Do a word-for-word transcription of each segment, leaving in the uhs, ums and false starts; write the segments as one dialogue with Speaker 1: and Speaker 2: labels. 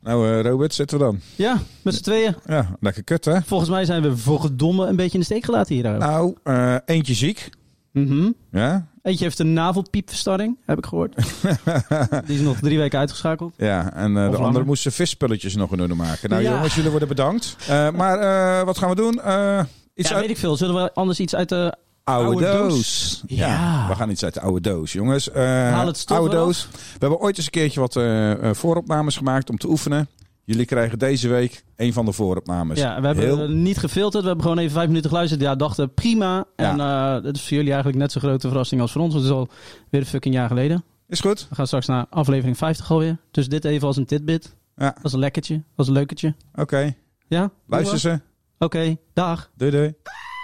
Speaker 1: Nou, uh, Robert, zitten we dan?
Speaker 2: Ja, met z'n tweeën.
Speaker 1: Ja, lekker kut, hè?
Speaker 2: Volgens mij zijn we verdomme een beetje in de steek gelaten hier.
Speaker 1: Nou, uh, eentje ziek.
Speaker 2: Mm-hmm.
Speaker 1: Ja?
Speaker 2: Eentje heeft een navelpiepverstoring, heb ik gehoord. Die is nog drie weken uitgeschakeld.
Speaker 1: Ja, en uh, de andere moest zijn visspulletjes nog in orde maken. Nou
Speaker 2: ja.
Speaker 1: jongens, jullie worden bedankt. Uh, maar uh, wat gaan we doen? Uh, iets
Speaker 2: ja,
Speaker 1: uit...
Speaker 2: weet ik veel. Zullen we anders iets uit de
Speaker 1: oude, oude doos?
Speaker 2: doos?
Speaker 1: Ja.
Speaker 2: ja,
Speaker 1: we gaan iets uit de oude doos, jongens. Uh,
Speaker 2: Haal het stof
Speaker 1: oude
Speaker 2: eraf.
Speaker 1: doos. We hebben ooit eens een keertje wat uh, uh, vooropnames gemaakt om te oefenen. Jullie krijgen deze week een van de vooropnames.
Speaker 2: Ja, we hebben
Speaker 1: Heel...
Speaker 2: niet gefilterd. We hebben gewoon even vijf minuten geluisterd. Ja, dachten prima. En
Speaker 1: ja.
Speaker 2: uh, het is voor jullie eigenlijk net zo'n grote verrassing als voor ons. Want het is al weer een fucking jaar geleden.
Speaker 1: Is goed.
Speaker 2: We gaan straks naar aflevering vijftig alweer. Dus dit even als een tidbit.
Speaker 1: Ja.
Speaker 2: Als een lekkertje. Als een leuketje.
Speaker 1: Oké. Okay.
Speaker 2: Ja?
Speaker 1: Luister ze.
Speaker 2: Oké, okay, dag.
Speaker 1: Doei doei.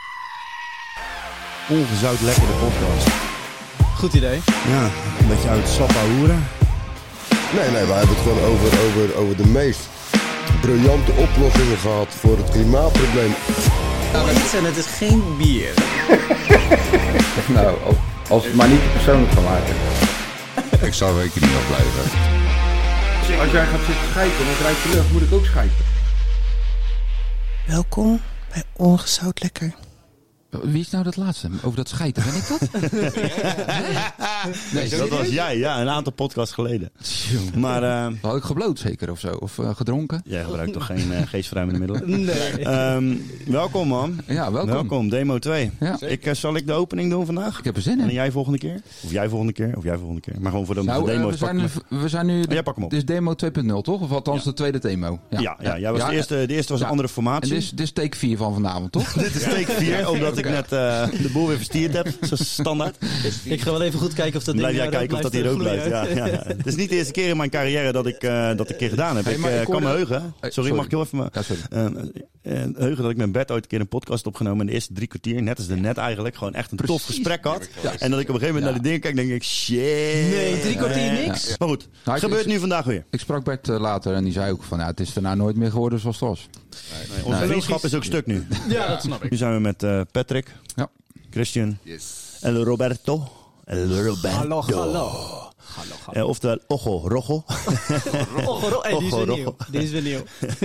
Speaker 3: Ongezout lekker de podcast.
Speaker 2: Goed idee.
Speaker 3: Ja, een beetje uit sappa hoeren.
Speaker 4: Nee, nee, wij hebben het gewoon over, over, over de meest briljante oplossingen gehad voor het klimaatprobleem.
Speaker 5: Nou, iets en het is geen bier.
Speaker 6: Nou, als het maar niet te persoonlijk kan maken.
Speaker 7: Ik zou rekening op blijven.
Speaker 6: Als jij gaat zitten schijten en het rijdt je lucht, moet ik ook schijten.
Speaker 5: Welkom bij Ongezout Lekker.
Speaker 7: Wie is nou dat laatste? Over dat schijten, ben ik dat?
Speaker 3: nee, dat was jij, ja, een aantal podcasts geleden. Maar, uh,
Speaker 7: had ik gebloot zeker of zo? Of uh, gedronken?
Speaker 3: Jij gebruikt toch geen uh, geestverruimende middelen?
Speaker 2: Nee.
Speaker 3: Um, welkom man.
Speaker 7: Ja, welkom.
Speaker 3: Welkom, demo twee.
Speaker 7: Ja.
Speaker 3: Ik, uh, zal ik de opening doen vandaag?
Speaker 7: Ik heb er zin in.
Speaker 3: En jij volgende keer? Of jij volgende keer? Of jij volgende keer? Maar gewoon voor de,
Speaker 7: nou,
Speaker 3: de demo's.
Speaker 7: Uh, we, zijn nu, we zijn nu...
Speaker 3: Oh, jij pak hem op.
Speaker 7: Dit is demo twee punt nul, toch? Of althans
Speaker 3: ja.
Speaker 7: de tweede demo.
Speaker 3: Ja, ja, ja, jij was ja, de, eerste, de eerste was ja. een andere formatie.
Speaker 7: En dit is, dit is take vier van vanavond, toch?
Speaker 3: Dit is take vier, omdat okay. ik net uh, de boel weer verstierd heb. Zo standaard.
Speaker 2: Ik ga wel even goed kijken of dat
Speaker 3: Blijf
Speaker 2: ding
Speaker 3: jij kijken of dat hier ook blijft. Ja, ja. Het is niet de eerste keer in mijn carrière dat ik uh, dat een keer gedaan heb. Hey, ik uh, ik kan me heugen. Sorry, sorry, mag ik heel even me
Speaker 7: ja, sorry.
Speaker 3: Uh, uh, heugen dat ik met Bert ooit een keer een podcast opgenomen in de eerste drie kwartier. Net als de net eigenlijk. Gewoon echt een Precies. tof gesprek had. Ja. En dat ik op een gegeven moment ja. naar die dingen kijk en denk ik, shit.
Speaker 2: Nee, drie kwartier niks.
Speaker 3: Ja. Maar goed, nou, gebeurt ik, nu vandaag weer.
Speaker 7: Ik sprak Bert uh, later en die zei ook van, ja, het is daarna nooit meer geworden zoals het was.
Speaker 3: Nee, nee, onze nee. vriendschap is ook stuk nu.
Speaker 2: Ja, dat snap ik.
Speaker 3: Nu zijn we met uh, Patrick,
Speaker 7: ja.
Speaker 3: Christian, yes. El Roberto. El Roberto.
Speaker 2: Hallo, hallo.
Speaker 3: Hallo, hallo. Uh, oftewel, Ocho Rojo.
Speaker 2: Ocho Rojo. Hey, die is weer nieuw. Die is weer nieuw.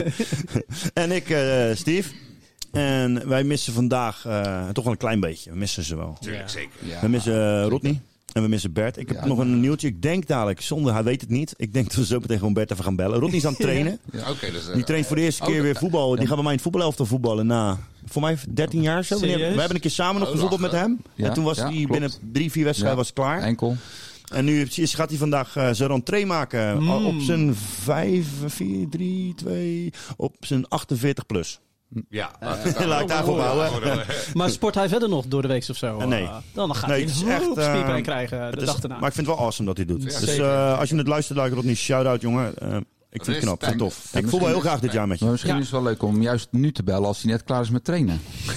Speaker 3: En ik, uh, Steve. En wij missen vandaag uh, toch wel een klein beetje. We missen ze wel.
Speaker 7: Tuurlijk, zeker. Ja.
Speaker 3: We missen uh, Rodney. En we missen Bert. Ik heb ja, nog een nieuwtje. Ik denk dadelijk, zonder hij weet het niet. Ik denk dat we zo meteen gewoon Bert even gaan bellen. Rodney is aan het trainen.
Speaker 7: Ja, okay, dus, uh,
Speaker 3: die traint voor de eerste keer okay. weer voetbal. Die ja. gaat bij mij in het voetbalelftal voetballen na, voor mij dertien jaar zo. We hebben een keer samen nog gevoetbald met hem.
Speaker 7: Ja,
Speaker 3: en toen was
Speaker 7: ja,
Speaker 3: hij binnen drie, vier wedstrijden ja, was klaar.
Speaker 7: Enkel.
Speaker 3: En nu gaat hij vandaag uh, zijn rentree maken. Mm. Op zijn vijf, vier, drie, twee, op zijn achtenveertig plus.
Speaker 7: Ja,
Speaker 3: uh, laat ik daarvoor bouwen.
Speaker 2: Maar sport hij verder nog door de week of zo?
Speaker 3: Uh, nee.
Speaker 2: Uh, dan gaat
Speaker 3: nee,
Speaker 2: hij een hoop
Speaker 3: uh,
Speaker 2: spierpijn krijgen de
Speaker 3: is,
Speaker 2: dag daarna.
Speaker 3: Maar ik vind het wel awesome dat hij het doet.
Speaker 2: Ja,
Speaker 3: dus uh, als je het luistert, like Rodney, shout-out jongen. Uh, ik vind het knap, vind het tof. Ja, ik voel wel heel graag dit jaar met je.
Speaker 7: Maar misschien ja. is het wel leuk om juist nu te bellen als hij net klaar is met trainen.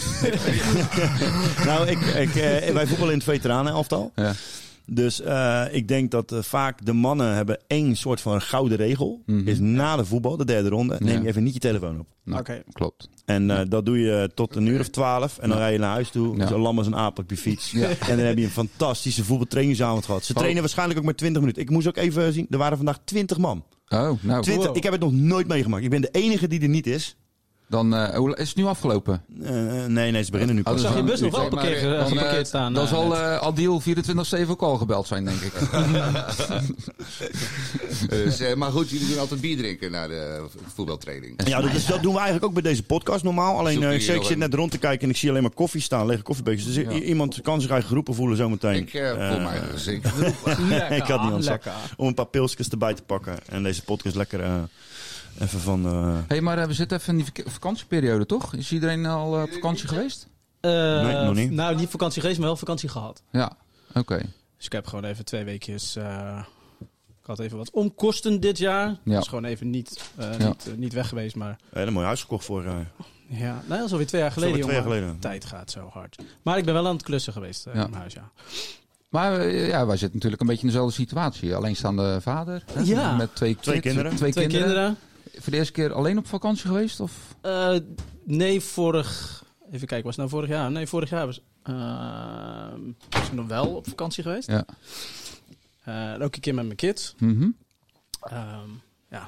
Speaker 3: nou, ik, ik, uh, wij voetballen in het veteranenelftal. Ja. Dus uh, ik denk dat uh, vaak de mannen hebben één soort van gouden regel. Mm-hmm. Is na de voetbal, de derde ronde, neem je ja. even niet je telefoon op.
Speaker 7: Nou, okay. Klopt.
Speaker 3: En uh, dat doe je tot een uur of twaalf. En dan ja. rij je naar huis toe. Ja. Zo lam als een aap op je fiets. Ja. En dan heb je een fantastische voetbaltrainingsavond gehad. Ze oh. trainen waarschijnlijk ook maar twintig minuten. Ik moest ook even zien, er waren vandaag twintig man.
Speaker 7: Oh, nou.
Speaker 3: twintig, wow. Ik heb het nog nooit meegemaakt. Ik ben de enige die er niet is.
Speaker 7: Dan uh, is het nu afgelopen?
Speaker 3: Uh, nee, nee, ze beginnen nu pas.
Speaker 2: Oh, zag je bus nog wel parkeer, uh, dan, geparkeerd uh, staan?
Speaker 7: Dan uh, zal uh, Adil vierentwintig zeven ook al gebeld zijn, denk ik.
Speaker 8: dus, uh, maar goed, jullie doen altijd bier drinken na de voetbaltraining.
Speaker 3: Ja, dat, is, dat doen we eigenlijk ook bij deze podcast normaal. Alleen uh, ik, ik zit net rond te kijken en ik zie alleen maar koffie staan, lege koffiebekers. Dus ja. i- iemand kan zich eigen geroepen voelen zometeen.
Speaker 8: Ik uh, voel mij uh, zeker
Speaker 3: Ik had niet anders om een paar pilsjes erbij te pakken. En deze podcast lekker... Uh, Even van... Uh...
Speaker 7: hey, maar uh, we zitten even in die vak- vakantieperiode, toch? Is iedereen al uh, op vakantie geweest?
Speaker 2: Uh,
Speaker 3: nee, nog niet.
Speaker 2: Nou, niet vakantie geweest, maar wel vakantie gehad.
Speaker 7: Ja, oké. Okay.
Speaker 2: Dus ik heb gewoon even twee weekjes... Uh, ik had even wat omkosten dit jaar. Ja. Dus gewoon even niet, uh, ja. niet, uh, niet weg geweest, maar...
Speaker 3: Ja, een mooi huis gekocht voor... Uh...
Speaker 2: Ja, nou, dat is alweer twee jaar geleden,
Speaker 3: twee jaar
Speaker 2: jongen.
Speaker 3: geleden.
Speaker 2: De tijd gaat zo hard. Maar ik ben wel aan het klussen geweest uh,
Speaker 7: ja.
Speaker 2: in mijn huis, ja.
Speaker 7: Maar ja, wij zitten natuurlijk een beetje in dezelfde situatie. Alleenstaande vader. Hè?
Speaker 2: Ja.
Speaker 7: Met twee,
Speaker 3: twee
Speaker 7: kids,
Speaker 3: kinderen.
Speaker 7: Twee,
Speaker 2: twee
Speaker 7: kinderen.
Speaker 2: kinderen.
Speaker 7: Voor de eerste keer alleen op vakantie geweest? Of?
Speaker 2: Uh, nee, vorig... Even kijken, was het nou vorig jaar? Nee, vorig jaar was, uh, was ik nog wel op vakantie geweest.
Speaker 7: Ja.
Speaker 2: Uh, ook een keer met mijn kids.
Speaker 7: Mm-hmm.
Speaker 2: Um, ja,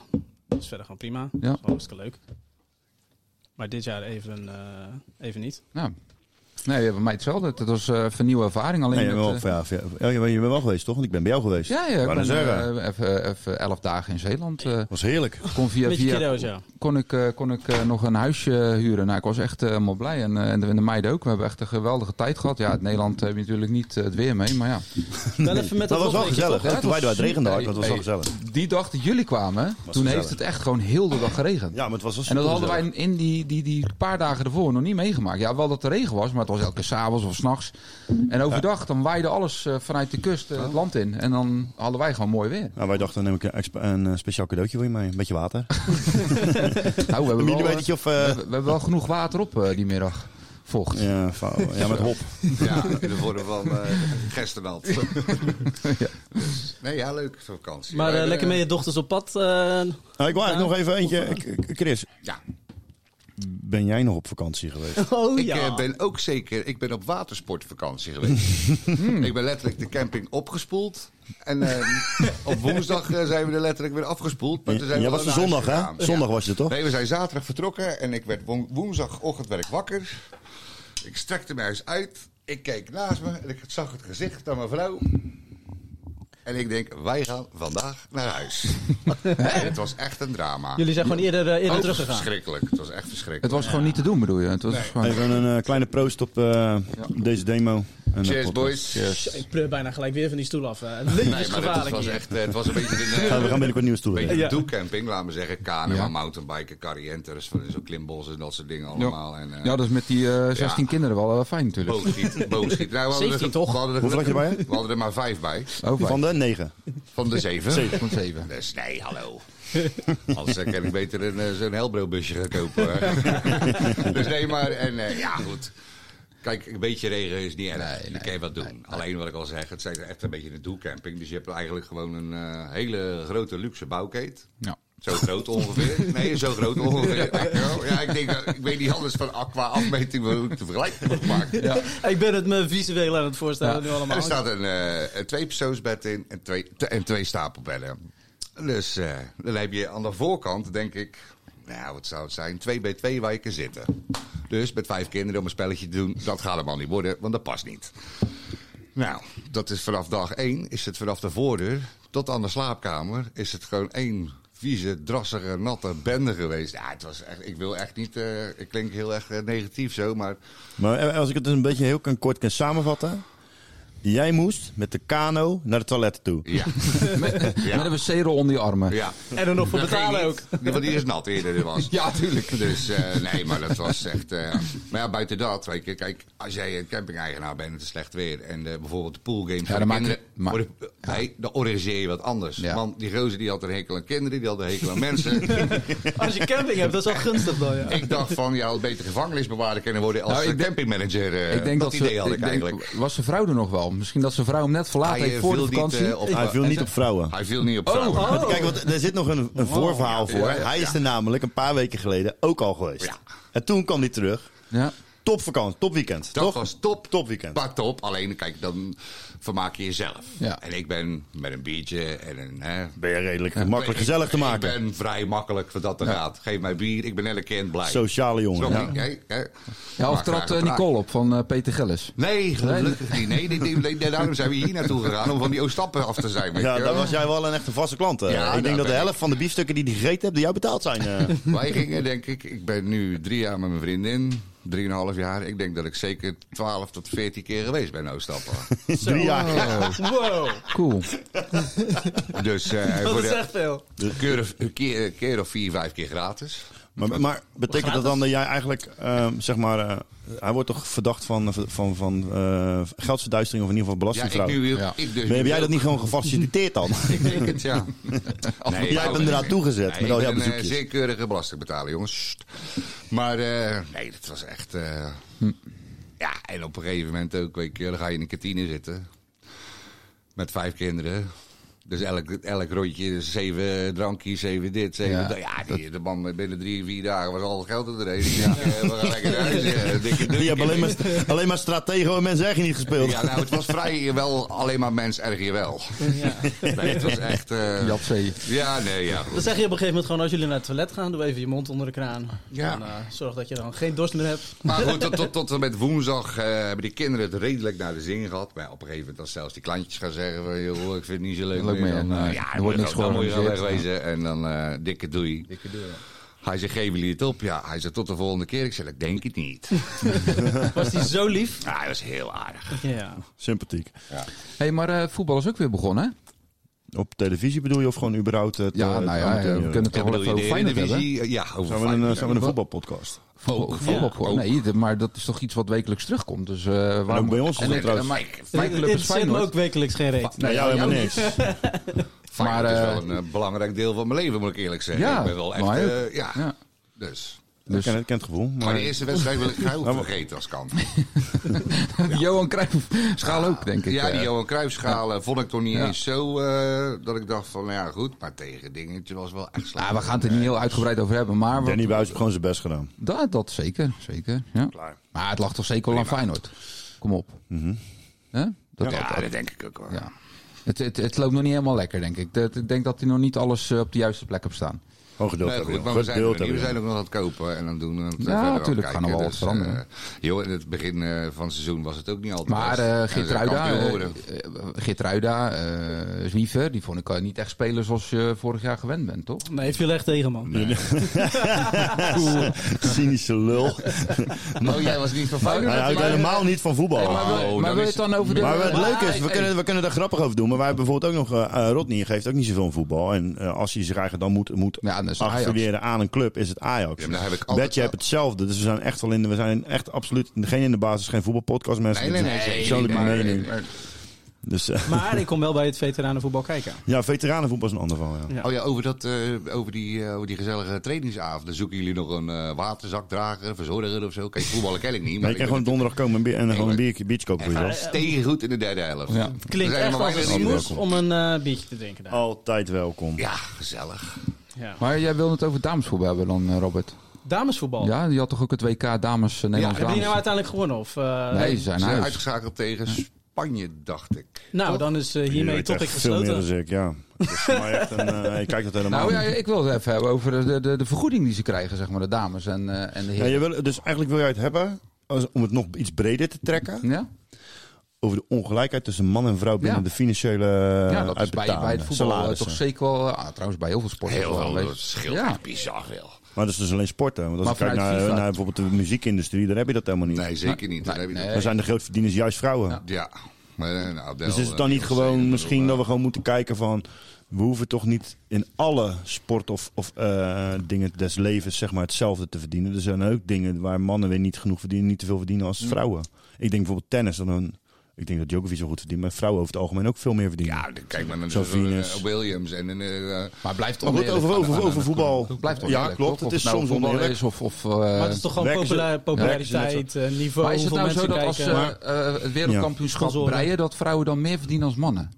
Speaker 2: Dat is verder gewoon prima.
Speaker 7: Ja.
Speaker 2: Dat is gewoon hartstikke leuk. Maar dit jaar even, uh, even niet.
Speaker 7: Ja. Nee, bij mij hetzelfde. Het was uh, een nieuwe ervaring. Alleen
Speaker 3: Nee, je,
Speaker 7: met,
Speaker 3: wel,
Speaker 7: uh,
Speaker 3: ja, ja, je bent wel geweest, toch? Want ik ben bij jou geweest.
Speaker 7: ja, ja, ik ben
Speaker 3: zeggen.
Speaker 7: uh, even, even elf dagen in Zeeland. Uh,
Speaker 3: was heerlijk.
Speaker 7: kon via,
Speaker 2: Beetje
Speaker 7: via,
Speaker 2: kiddo's, ja.
Speaker 7: kon ik, uh, kon ik uh, nog een huisje huren. Nou, ik was echt uh, helemaal blij. En, uh, en, de, en de meiden ook. We hebben echt een geweldige tijd gehad. Ja, in Nederland heb je natuurlijk niet uh, het weer mee. Maar ja.
Speaker 2: Wel even met
Speaker 3: dat was wel gezellig. Hè?
Speaker 7: Ja,
Speaker 3: Toen wij door het regende hard, dat was
Speaker 7: hey,
Speaker 3: wel gezellig.
Speaker 7: Die dag dat jullie kwamen, toen
Speaker 3: gezellig.
Speaker 7: heeft het echt gewoon heel de dag geregend.
Speaker 3: Ja, maar het was wel
Speaker 7: En dat hadden wij
Speaker 3: supergezellig.
Speaker 7: in die, die, die paar dagen ervoor nog niet meegemaakt. Ja, wel dat er regen was, maar het was elke keer 's avonds of 's nachts. En overdag, dan waaide alles uh, vanuit de kust uh, het land in. En dan hadden wij gewoon mooi weer.
Speaker 3: Nou, wij dachten, dan neem ik een, exp- een uh, speciaal cadeautje voor je mee. Een beetje water.
Speaker 7: Nou, we hebben,
Speaker 3: Een
Speaker 7: wel,
Speaker 3: millimetertje of... Uh...
Speaker 7: we, hebben, we hebben wel genoeg water op uh, die middag. Vocht.
Speaker 3: Ja, va- ja, met hop.
Speaker 8: Ja, in de vorm van uh, gerstenat.
Speaker 7: Ja.
Speaker 8: Dus, nee, ja, leuk vakantie.
Speaker 2: Maar uh,
Speaker 8: Wij,
Speaker 2: lekker
Speaker 8: uh,
Speaker 2: met je dochters op pad. Uh,
Speaker 3: Nou, ik wou eigenlijk nog even eentje. K- Chris,
Speaker 8: Ja,
Speaker 3: ben jij nog op vakantie geweest?
Speaker 2: oh
Speaker 8: ik
Speaker 2: ja.
Speaker 8: uh, ben ook zeker, ik ben op watersportvakantie geweest. Ik ben letterlijk de camping opgespoeld. En uh, op woensdag uh, zijn we er letterlijk weer afgespoeld. Maar toen zijn
Speaker 3: Jij
Speaker 8: we
Speaker 3: was
Speaker 8: wel
Speaker 3: er
Speaker 8: naar
Speaker 3: zondag,
Speaker 8: huis
Speaker 3: hè?
Speaker 8: gegaan.
Speaker 3: Zondag was je toch?
Speaker 8: Nee, we zijn zaterdag vertrokken en ik werd wo- woensdagochtend werd ik wakker. Ik strekte me eens uit. Ik keek naast me en ik zag het gezicht van mijn vrouw. En ik denk, wij gaan vandaag naar huis. En het was echt een drama.
Speaker 2: Jullie zijn gewoon eerder, uh, eerder
Speaker 8: Ook
Speaker 2: teruggegaan.
Speaker 8: verschrikkelijk. Het was echt verschrikkelijk.
Speaker 7: Het was gewoon niet te doen, bedoel je? Het was
Speaker 8: Nee.
Speaker 7: gewoon...
Speaker 3: Even een uh, kleine proost op uh, deze demo. En de
Speaker 8: Cheers,
Speaker 3: podcast.
Speaker 8: boys.
Speaker 2: Ik pleur bijna gelijk weer van die stoel af. Uh,
Speaker 8: Nee, maar het
Speaker 2: Levensgevaarlijk
Speaker 8: was
Speaker 2: hier.
Speaker 8: echt, uh, het was een beetje een, uh,
Speaker 3: Ja, we gaan binnenkort nieuwe stoelen.
Speaker 8: beetje
Speaker 3: Ja.
Speaker 8: een doelcamping, laten we zeggen. Kano,
Speaker 7: Ja.
Speaker 8: mountainbiken, carrienters, van zo'n klimbossen en dat soort dingen allemaal. En, uh,
Speaker 7: Ja, dat is met die uh, zestien
Speaker 8: Ja.
Speaker 7: kinderen wel uh, fijn natuurlijk.
Speaker 8: boogschieten, boogschieten. Nou, we hadden er-
Speaker 2: zeventien toch?
Speaker 8: We hadden er,
Speaker 3: Hoeveel had je bij je?
Speaker 8: We hadden er maar vijf bij.
Speaker 7: Oh,
Speaker 3: Van de negen.
Speaker 8: Van de zeven.
Speaker 3: Zeven.
Speaker 7: Van zeven.
Speaker 8: Dus nee, hallo. Anders uh, kan ik beter een, uh, zo'n Helbro-busje gaan kopen. hè. Dus nee, maar, en uh, ja, goed. Kijk, een beetje regen is niet erg.
Speaker 7: Nee,
Speaker 8: je
Speaker 7: nee,
Speaker 8: kan je wat doen.
Speaker 7: nee, nee.
Speaker 8: Alleen wat ik al zeg, het zijn echt een beetje een doelcamping. Dus je hebt eigenlijk gewoon een uh, hele grote luxe bouwkeet.
Speaker 7: Ja.
Speaker 8: Zo groot ongeveer. Nee, zo groot ongeveer. Ja, ik denk, dat- ik weet niet anders van aqua afmeting hoe ik te vergelijken moet maken.
Speaker 7: Ja.
Speaker 2: Ik ben het me visueel aan het voorstellen
Speaker 7: Ja.
Speaker 2: nu
Speaker 8: En
Speaker 2: allemaal.
Speaker 8: er staat een, uh, een tweepersoonsbed in en twee, te- en twee stapelbedden. Dus uh, dan heb je aan de voorkant, denk ik, nou, wat zou het zijn, twee bij twee waar je kan zitten. Dus met vijf kinderen om een spelletje te doen, dat gaat hem al niet worden, want dat past niet. Nou, dat is vanaf dag één, is het vanaf de voordeur tot aan de slaapkamer, is het gewoon één vieze, drassige, natte bende geweest. Ja, het was echt, ik wil echt niet, uh, ik klink heel erg uh, negatief zo, maar
Speaker 3: Maar uh, als ik het dus een beetje heel kan, kort kan samenvatten. Jij moest met de kano naar de toilet toe.
Speaker 8: ja.
Speaker 7: Met,
Speaker 8: Ja.
Speaker 7: met een wc-rol onder je armen.
Speaker 8: Ja.
Speaker 2: En er nog voor
Speaker 8: Dat
Speaker 2: betalen
Speaker 8: ging
Speaker 2: ook.
Speaker 8: niet. Nee, want die is nat eerder dit was.
Speaker 7: Ja, tuurlijk.
Speaker 8: Dus uh, nee, maar dat was echt... Uh, maar ja, buiten dat, weet je, kijk, als jij een camping-eigenaar bent en het is slecht weer en uh, bijvoorbeeld de poolgame voor
Speaker 7: dan
Speaker 8: de
Speaker 7: maak
Speaker 8: kinderen...
Speaker 7: je- maar-
Speaker 8: voor de, nee, dan organiseer je wat anders.
Speaker 7: Ja.
Speaker 8: Want die gozer die had een hekel aan kinderen, die had een hekel aan mensen.
Speaker 2: Als je camping hebt, dat is wel gunstig dan, ja.
Speaker 8: Ik dacht van, je had beter gevangenisbewaarder kunnen worden als
Speaker 7: Nou, ik
Speaker 8: uh,
Speaker 7: denk-
Speaker 8: campingmanager. Uh,
Speaker 7: Ik denk
Speaker 8: dat,
Speaker 7: dat,
Speaker 8: idee
Speaker 7: ze,
Speaker 8: had ik,
Speaker 7: ik denk,
Speaker 8: eigenlijk.
Speaker 7: was zijn vrouw er nog wel? Misschien dat zijn vrouw hem net verlaten
Speaker 8: Hij,
Speaker 7: heeft
Speaker 8: uh,
Speaker 7: voor de
Speaker 8: viel niet,
Speaker 7: vakantie.
Speaker 8: uh, op,
Speaker 3: Hij viel niet op vrouwen.
Speaker 8: hij viel niet op vrouwen.
Speaker 3: Kijk, want er zit nog een, een voorverhaal
Speaker 8: ja,
Speaker 3: voor.
Speaker 8: ja, ja,
Speaker 3: Hij is
Speaker 8: ja.
Speaker 3: er namelijk een paar weken geleden ook al geweest.
Speaker 8: Ja.
Speaker 3: En toen kwam hij terug.
Speaker 7: Ja.
Speaker 3: Topvakantie, topweekend.
Speaker 8: Dat
Speaker 3: toch?
Speaker 8: was top.
Speaker 3: Topweekend.
Speaker 8: Maar top. Alleen, kijk, dan vermaak je jezelf.
Speaker 7: Ja.
Speaker 8: En ik ben met een biertje en een... Hè,
Speaker 3: Ben je redelijk makkelijk
Speaker 8: ik-
Speaker 3: gezellig te maken.
Speaker 8: Ik ben vrij makkelijk wat dat er gaat. Geef mij bier, ik ben elke keer blij.
Speaker 3: Sociale jongen.
Speaker 8: Snap
Speaker 3: Ja.
Speaker 8: je? Hè? Hè?
Speaker 7: Ja, of
Speaker 8: Maak
Speaker 7: trad
Speaker 8: graag
Speaker 7: uh,
Speaker 8: een praatje.
Speaker 7: Nicole op van uh, Peter Gillis.
Speaker 8: Nee, gelukkig niet. Nee, nee, nee, nee, daarom zijn we hier naartoe gegaan om van die Oostappen af te zijn. weet
Speaker 3: Ja,
Speaker 8: je
Speaker 3: daar
Speaker 8: wel.
Speaker 3: was jij wel een echte vaste klant. hè.
Speaker 8: Ja,
Speaker 3: ik
Speaker 8: daar
Speaker 3: denk dat de
Speaker 8: ben
Speaker 3: helft van de biefstukken die hij gegeten hebt, door jou betaald zijn. eh.
Speaker 8: Wij gingen, denk ik, ik ben nu drie jaar met mijn vriendin. Drieënhalf jaar. Ik denk dat ik zeker twaalf tot veertien keer geweest ben in Oostappen.
Speaker 3: Drie jaar.
Speaker 2: Wow,
Speaker 7: Cool.
Speaker 8: Dus uh,
Speaker 2: dat
Speaker 8: voor
Speaker 2: is
Speaker 8: de
Speaker 2: echt veel.
Speaker 8: keer, of- een keer, een keer of vier, vijf keer gratis.
Speaker 3: Maar, maar betekent dat dan dat jij eigenlijk, ehm, zeg maar, eh, hij wordt toch verdacht van, van, van eh, geldsverduistering of in ieder geval
Speaker 8: Ja, ik
Speaker 3: belastingfraude?
Speaker 8: nu,
Speaker 7: Ja.
Speaker 8: ik dus
Speaker 3: Maar heb
Speaker 8: nu
Speaker 3: jij dat
Speaker 8: ook.
Speaker 3: niet gewoon gefaciliteerd dan?
Speaker 8: Ik denk het, ja. Nee,
Speaker 3: jij hebt hem eraan toegezet
Speaker 8: nee,
Speaker 3: met al
Speaker 8: ik
Speaker 3: jouw
Speaker 8: ben een
Speaker 3: bezoekjes.
Speaker 8: zeer keurige belastingbetaler, jongens. Sst. Maar eh, nee, dat was echt... eh, Ja, en op een gegeven moment ook, weet je, dan ga je in een kantine zitten. Met vijf kinderen. Dus elk, elk rondje, zeven drankjes, zeven dit, zeven
Speaker 7: Ja.
Speaker 8: dat. Ja, die, de man binnen drie, vier dagen was al het geld in de race. Ja. We gaan lekker naar huis. eh, dikke druk.
Speaker 3: Die hebben alleen maar, alleen maar strategen en mensen echt niet gespeeld.
Speaker 8: Ja, nou, het was vrij wel alleen maar mens erg je wel.
Speaker 2: Ja.
Speaker 8: Nee, het was echt... Uh,
Speaker 7: Jatzee.
Speaker 8: ja, nee, ja.
Speaker 2: Dan zeg je op een gegeven moment gewoon, als jullie naar het toilet gaan, doe even je mond onder de kraan.
Speaker 8: Ja.
Speaker 2: En, uh, zorg dat je dan geen dorst meer hebt.
Speaker 8: Maar goed, tot, tot, tot en met woensdag uh, hebben die kinderen het redelijk naar de zin gehad. Maar ja, op een gegeven moment als zelfs die klantjes gaan zeggen van, joh, ik vind het niet zo leuk,
Speaker 7: Leuk
Speaker 8: meer.
Speaker 7: meer,
Speaker 8: Dan, uh,
Speaker 7: nee.
Speaker 8: ja,
Speaker 7: Er
Speaker 8: dan
Speaker 7: wordt
Speaker 8: moet
Speaker 7: niks
Speaker 8: je- dan moet je wel
Speaker 7: georganiseerd.
Speaker 8: wegwezen. En dan uh, dikke doei.
Speaker 7: Dikke deur.
Speaker 8: Hij zegt, geven jullie het op? Ja, hij zegt, tot de volgende keer. Ik zeg, ik denk het niet.
Speaker 2: Was die zo lief?
Speaker 8: Ja, hij was heel aardig.
Speaker 2: Ja.
Speaker 3: Sympathiek.
Speaker 7: Hey, maar uh, voetbal is ook weer begonnen, hè?
Speaker 3: Op televisie bedoel je of gewoon überhaupt het...
Speaker 7: Ja,
Speaker 3: eh,
Speaker 7: nou ja,
Speaker 3: amateur?
Speaker 7: we kunnen het toch wel even over Feyenoord hebben.
Speaker 8: Ja, over
Speaker 3: Zijn we een,
Speaker 8: Feyenoord.
Speaker 3: zijn we een voetbalpodcast?
Speaker 7: Voetbal, voetbal,
Speaker 8: ook.
Speaker 7: Nee, de- maar dat is toch iets wat wekelijks terugkomt. Dus, uh, waarom...
Speaker 3: ook bij ons
Speaker 7: en,
Speaker 3: is het
Speaker 7: en,
Speaker 3: trouwens.
Speaker 7: maar
Speaker 2: Het
Speaker 7: mijn club is
Speaker 2: interesseert me
Speaker 7: Feyenoord.
Speaker 2: ook wekelijks geen reet.
Speaker 3: Nee, jou helemaal niks.
Speaker 8: Feyenoord
Speaker 7: Maar,
Speaker 8: is
Speaker 7: uh,
Speaker 8: wel een uh, belangrijk deel van mijn leven, moet ik eerlijk zeggen.
Speaker 7: Ja,
Speaker 8: ik ben wel echt...
Speaker 7: maar-
Speaker 8: uh, ja,
Speaker 7: Ja.
Speaker 8: dus...
Speaker 3: Ik
Speaker 7: Dus
Speaker 3: ken het, ken het gevoel.
Speaker 8: Maar
Speaker 3: Maar,
Speaker 8: de eerste wedstrijd wil ik gauw vergeten als kan.
Speaker 7: Johan Cruijff schaal ook, denk ik.
Speaker 8: Ja, die
Speaker 7: eh.
Speaker 8: Johan Cruijffschaal uh, vond ik toch niet
Speaker 7: Ja.
Speaker 8: eens zo uh, dat ik dacht van, nou ja goed, maar tegen dingetje was wel echt slecht.
Speaker 7: Ja, we gaan het er niet heel uitgebreid over hebben, maar... wat-
Speaker 3: Danny Buis heeft gewoon zijn best gedaan.
Speaker 7: Dat, dat zeker, zeker. Ja.
Speaker 3: Klaar.
Speaker 7: Maar het lag toch zeker wel aan Feyenoord. Kom op. Hè? Dat,
Speaker 8: Ja,
Speaker 7: dat-
Speaker 8: dat denk ik ook wel.
Speaker 7: ja. Het, het, het loopt nog niet helemaal lekker, denk ik. Dat- Ik denk dat hij nog niet alles eh, op de juiste plek heeft staan.
Speaker 3: Gewoon geduld
Speaker 8: Nee,
Speaker 3: hebben.
Speaker 8: goed, maar
Speaker 3: joh.
Speaker 8: we zijn, er
Speaker 3: Geduld
Speaker 8: nog niet. we
Speaker 3: hebben.
Speaker 8: zijn ook nog aan het kopen en dan doen we het
Speaker 7: Ja,
Speaker 8: verder
Speaker 7: natuurlijk
Speaker 8: afkijken.
Speaker 7: gaan er wel wat
Speaker 8: Dus,
Speaker 7: veranderen.
Speaker 8: uh, joh, in het begin uh, van het seizoen was het ook niet altijd
Speaker 7: Maar
Speaker 8: best.
Speaker 7: uh,
Speaker 8: En we zijn
Speaker 7: Geertruida,
Speaker 8: kampioen
Speaker 7: uh,
Speaker 8: geworden.
Speaker 7: uh, Geertruida, uh, Zwiever, die vond ik uh, niet echt spelen zoals je vorig jaar gewend bent, toch?
Speaker 2: Nee, viel echt tegen, man.
Speaker 3: Cynische lul.
Speaker 8: Oh, jij was niet van
Speaker 3: Hij
Speaker 8: Feyenoord?
Speaker 3: houdt helemaal niet van voetbal.
Speaker 7: Hey, maar wil,
Speaker 8: Oh,
Speaker 7: maar
Speaker 8: dan
Speaker 7: wil je
Speaker 8: is-
Speaker 7: het dan over de...
Speaker 3: Maar het
Speaker 7: Maar-
Speaker 3: leuke is, we
Speaker 7: hey,
Speaker 3: kunnen, we kunnen daar grappig over doen. Maar wij hebben bijvoorbeeld ook nog... Uh, Rodney geeft ook niet zoveel om voetbal. En uh, als hij zich eigenlijk dan moet, moet
Speaker 7: Ja, dat is Ajax.
Speaker 3: affiliëren aan een club, is het Ajax.
Speaker 8: Ja, maar daar heb ik altijd
Speaker 3: Betje
Speaker 8: wel-
Speaker 3: hebt hetzelfde. Dus we zijn echt wel in de... We zijn echt absoluut... Geen in de basis, geen voetbalpodcast. Mensen,
Speaker 8: Nee, nee,
Speaker 3: Dit
Speaker 8: nee,
Speaker 3: is
Speaker 8: nee,
Speaker 3: persoonlijke
Speaker 8: nee, nee,
Speaker 3: mening.
Speaker 8: nee.
Speaker 3: Dus uh,
Speaker 2: Maar ik kom wel bij het veteranenvoetbal kijken.
Speaker 3: ja, veteranenvoetbal is een ander verhaal. Ja.
Speaker 2: Ja.
Speaker 8: Oh ja, over, dat, uh, over, die, uh, over die gezellige trainingsavonden. Zoeken jullie nog een uh, waterzakdrager, verzorger of zo? Kijk, voetballen ken ik niet.
Speaker 3: Maar
Speaker 8: Maar
Speaker 3: je kan gewoon donderdag komen en, bier- en gewoon een biertje, biertje kopen voor jezelf.
Speaker 8: Stegen goed in de derde helft.
Speaker 7: Ja.
Speaker 2: Klinkt
Speaker 8: Er zijn
Speaker 2: echt
Speaker 8: maar
Speaker 2: als een
Speaker 8: weinig die-
Speaker 2: smoes om een uh, biertje te drinken daar.
Speaker 3: Altijd welkom.
Speaker 8: Ja, gezellig.
Speaker 2: Ja.
Speaker 7: Maar jij wilde het over damesvoetbal hebben dan, uh, Robert?
Speaker 2: Damesvoetbal.
Speaker 7: Ja, die had toch ook het W K dames uh, Nederlands
Speaker 2: Hebben die
Speaker 7: dames?
Speaker 2: nou uiteindelijk gewonnen? Of, uh,
Speaker 7: Nee, ze zijn
Speaker 8: Ze zijn
Speaker 7: huis.
Speaker 8: uitgeschakeld tegen Spanje, dacht ik.
Speaker 2: Nou, dan is uh,
Speaker 3: Je
Speaker 2: hiermee
Speaker 3: weet
Speaker 2: topic
Speaker 3: echt veel meer
Speaker 2: gesloten.
Speaker 3: dan ik, ja. Het is voor mij echt een... Uh, je kijkt het helemaal
Speaker 7: Nou ja,
Speaker 3: niet.
Speaker 7: ik wil het even hebben over de, de, de vergoeding die ze krijgen, zeg maar, de dames en, uh, en de
Speaker 3: Ja,
Speaker 7: heren.
Speaker 3: je wil, dus eigenlijk wil jij het hebben, als, om het nog iets breder te trekken,
Speaker 7: Ja?
Speaker 3: over de ongelijkheid tussen man en vrouw binnen
Speaker 7: Ja.
Speaker 3: de financiële
Speaker 7: Ja, dat is bij,
Speaker 3: uitbetalingen,
Speaker 7: bij het voetbal uh,
Speaker 3: salarissen.
Speaker 7: toch zeker wel... Ah, trouwens, bij heel veel sporten.
Speaker 8: Heel
Speaker 7: wel
Speaker 8: veel,
Speaker 7: aanwezig.
Speaker 8: dat scheelt
Speaker 7: Ja.
Speaker 8: echt bizar veel.
Speaker 3: Maar dat is dus alleen sporten. Want als
Speaker 7: Maar
Speaker 3: je kijkt
Speaker 7: vanuit
Speaker 3: naar,
Speaker 7: FIFA.
Speaker 3: naar bijvoorbeeld de muziekindustrie, dan heb je dat helemaal niet.
Speaker 8: Nee, zeker niet. Dan
Speaker 7: Nee,
Speaker 8: heb je dat-
Speaker 7: nee.
Speaker 3: Dan zijn de grootverdieners juist vrouwen.
Speaker 7: Ja.
Speaker 8: Ja. Maar, uh, nou,
Speaker 3: Dus is het dan niet gewoon misschien dat we gewoon moeten kijken van... We hoeven toch niet in alle sport of, of uh, dingen des levens zeg maar hetzelfde te verdienen. Er zijn ook dingen waar mannen weer niet genoeg verdienen, niet te veel verdienen als vrouwen. Ik denk bijvoorbeeld tennis, dan een, ik denk dat Djokovic zo goed verdient, maar vrouwen over het algemeen ook veel meer verdienen.
Speaker 8: Ja, dan kijk maar naar
Speaker 3: Zo
Speaker 8: de,
Speaker 3: Venus.
Speaker 8: uh, Williams en... Uh,
Speaker 7: Maar het blijft
Speaker 3: Maar goed,
Speaker 7: oneerlijk.
Speaker 3: over, over,
Speaker 7: Aan- aan-
Speaker 3: over
Speaker 7: aan-
Speaker 3: voetbal.
Speaker 7: Het blijft
Speaker 3: Ja,
Speaker 7: oneerlijk,
Speaker 3: klopt.
Speaker 7: toch?
Speaker 3: Het
Speaker 7: Of
Speaker 3: is
Speaker 7: nou
Speaker 3: soms
Speaker 7: voetbal
Speaker 3: oneerlijk.
Speaker 7: is of... of uh,
Speaker 2: Maar het is toch gewoon
Speaker 3: werken ze-
Speaker 2: popula- populariteit,
Speaker 3: werken
Speaker 2: uh, niveau,
Speaker 7: maar is het
Speaker 2: hoeveel
Speaker 7: nou zo
Speaker 2: mensen
Speaker 7: dat als
Speaker 2: kijken.
Speaker 7: uh, uh, het wereldkampioenschap
Speaker 2: Sponsoren.
Speaker 7: breien, dat vrouwen dan meer verdienen als mannen?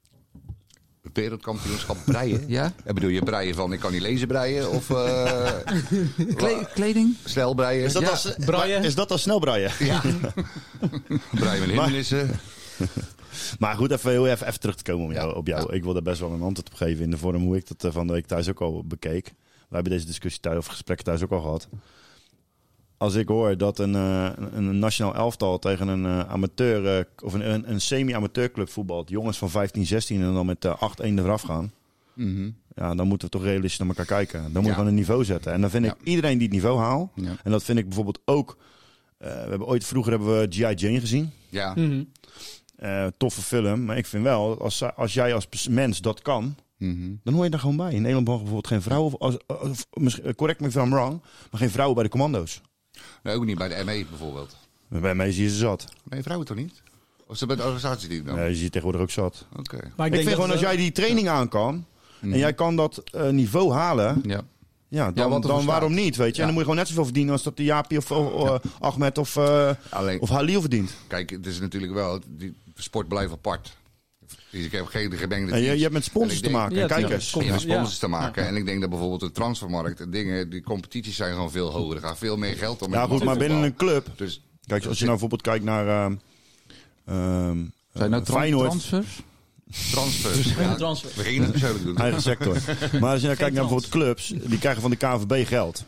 Speaker 8: het wereldkampioenschap breien.
Speaker 7: Ja?
Speaker 8: En bedoel je breien van ik kan niet lezen breien of uh,
Speaker 7: Kle- kleding?
Speaker 8: snel breien?
Speaker 3: Is dat,
Speaker 7: Ja,
Speaker 3: als,
Speaker 2: braaien.
Speaker 3: is dat als snel braaien?
Speaker 8: Ja. breien met hindernissen.
Speaker 3: Maar goed, even, heel even, even terug te komen op jou.
Speaker 7: Ja.
Speaker 3: Op jou. Ik wil daar best wel een antwoord op geven in de vorm hoe ik dat uh, van de week thuis ook al bekeek. We hebben deze discussie thuis, of gesprekken thuis ook al gehad. Als ik hoor dat een, uh, een nationaal elftal tegen een uh, amateur uh, of een, een, een semi-amateurclub voetbalt, jongens van vijftien, zestien en dan met uh, acht één eraf gaan.
Speaker 7: Mhm.
Speaker 3: Ja, dan moeten we toch realistisch naar elkaar kijken. Dan moet je
Speaker 8: Ja.
Speaker 3: gewoon een niveau zetten. En dan vind ik
Speaker 7: Ja.
Speaker 3: iedereen die het niveau haalt.
Speaker 7: Ja.
Speaker 3: En dat vind ik bijvoorbeeld ook. Uh, we hebben ooit vroeger hebben we G I. Jane gezien.
Speaker 8: Ja.
Speaker 2: Mhm.
Speaker 3: Uh, toffe film. Maar ik vind wel, als, als jij als pers- mens dat kan,
Speaker 7: Mhm.
Speaker 3: dan hoor je daar gewoon bij. In Nederland mogen bijvoorbeeld geen vrouwen, als, of, misschien- correct me if I'm wrong, maar geen vrouwen bij de commando's.
Speaker 8: Nee, ook niet bij de M E bijvoorbeeld.
Speaker 3: Bij mij zie je ze zat.
Speaker 8: Nee, vrouwen toch niet? Of is dat bij de organisatie die dan?
Speaker 3: Ja, je ziet tegenwoordig ook zat.
Speaker 8: Oké.
Speaker 2: Maar ik,
Speaker 3: Ik,
Speaker 2: denk
Speaker 3: vind
Speaker 2: dat
Speaker 3: gewoon, als
Speaker 2: we-
Speaker 3: jij die training aan kan,
Speaker 7: Mhm.
Speaker 3: en jij kan dat uh, niveau halen,
Speaker 7: Ja.
Speaker 3: ja, dan,
Speaker 7: wat er
Speaker 3: dan
Speaker 7: voor
Speaker 3: waarom
Speaker 7: staat.
Speaker 3: niet, weet je.
Speaker 7: Ja.
Speaker 3: En dan moet je gewoon net zoveel verdienen als dat de Jaapie of uh, uh, Ahmed of, uh,
Speaker 8: Alleen,
Speaker 3: of Halil verdient.
Speaker 8: kijk, het is natuurlijk wel, die sport blijft apart. Dus ik heb geen gemengde
Speaker 3: En je,
Speaker 8: teams.
Speaker 3: je hebt met sponsors
Speaker 8: En
Speaker 3: te
Speaker 8: ik denk-
Speaker 3: maken,
Speaker 2: Ja,
Speaker 3: kijkers.
Speaker 2: tuurlijk.
Speaker 8: Je hebt met sponsors
Speaker 2: Ja.
Speaker 8: te maken.
Speaker 2: Ja.
Speaker 8: En ik denk dat bijvoorbeeld de transfermarkt en dingen, die competities zijn gewoon veel hoger. Er gaat veel meer geld om. in
Speaker 3: Ja,
Speaker 8: het
Speaker 3: goed, maar binnen een
Speaker 8: voetbal.
Speaker 3: club...
Speaker 8: Dus
Speaker 3: Kijk, als je nou bijvoorbeeld kijkt naar... ehm ehm,
Speaker 7: Zijn nou
Speaker 3: eh,
Speaker 7: tran-
Speaker 3: Feyenoord,
Speaker 7: transfers?
Speaker 8: transfers.
Speaker 2: Geen
Speaker 8: Ja,
Speaker 2: transfer.
Speaker 8: we gingen het persoonlijk doen.
Speaker 3: eigen sector. Maar als je nou kijkt naar
Speaker 2: trans.
Speaker 3: bijvoorbeeld clubs, die krijgen van de K N V B geld.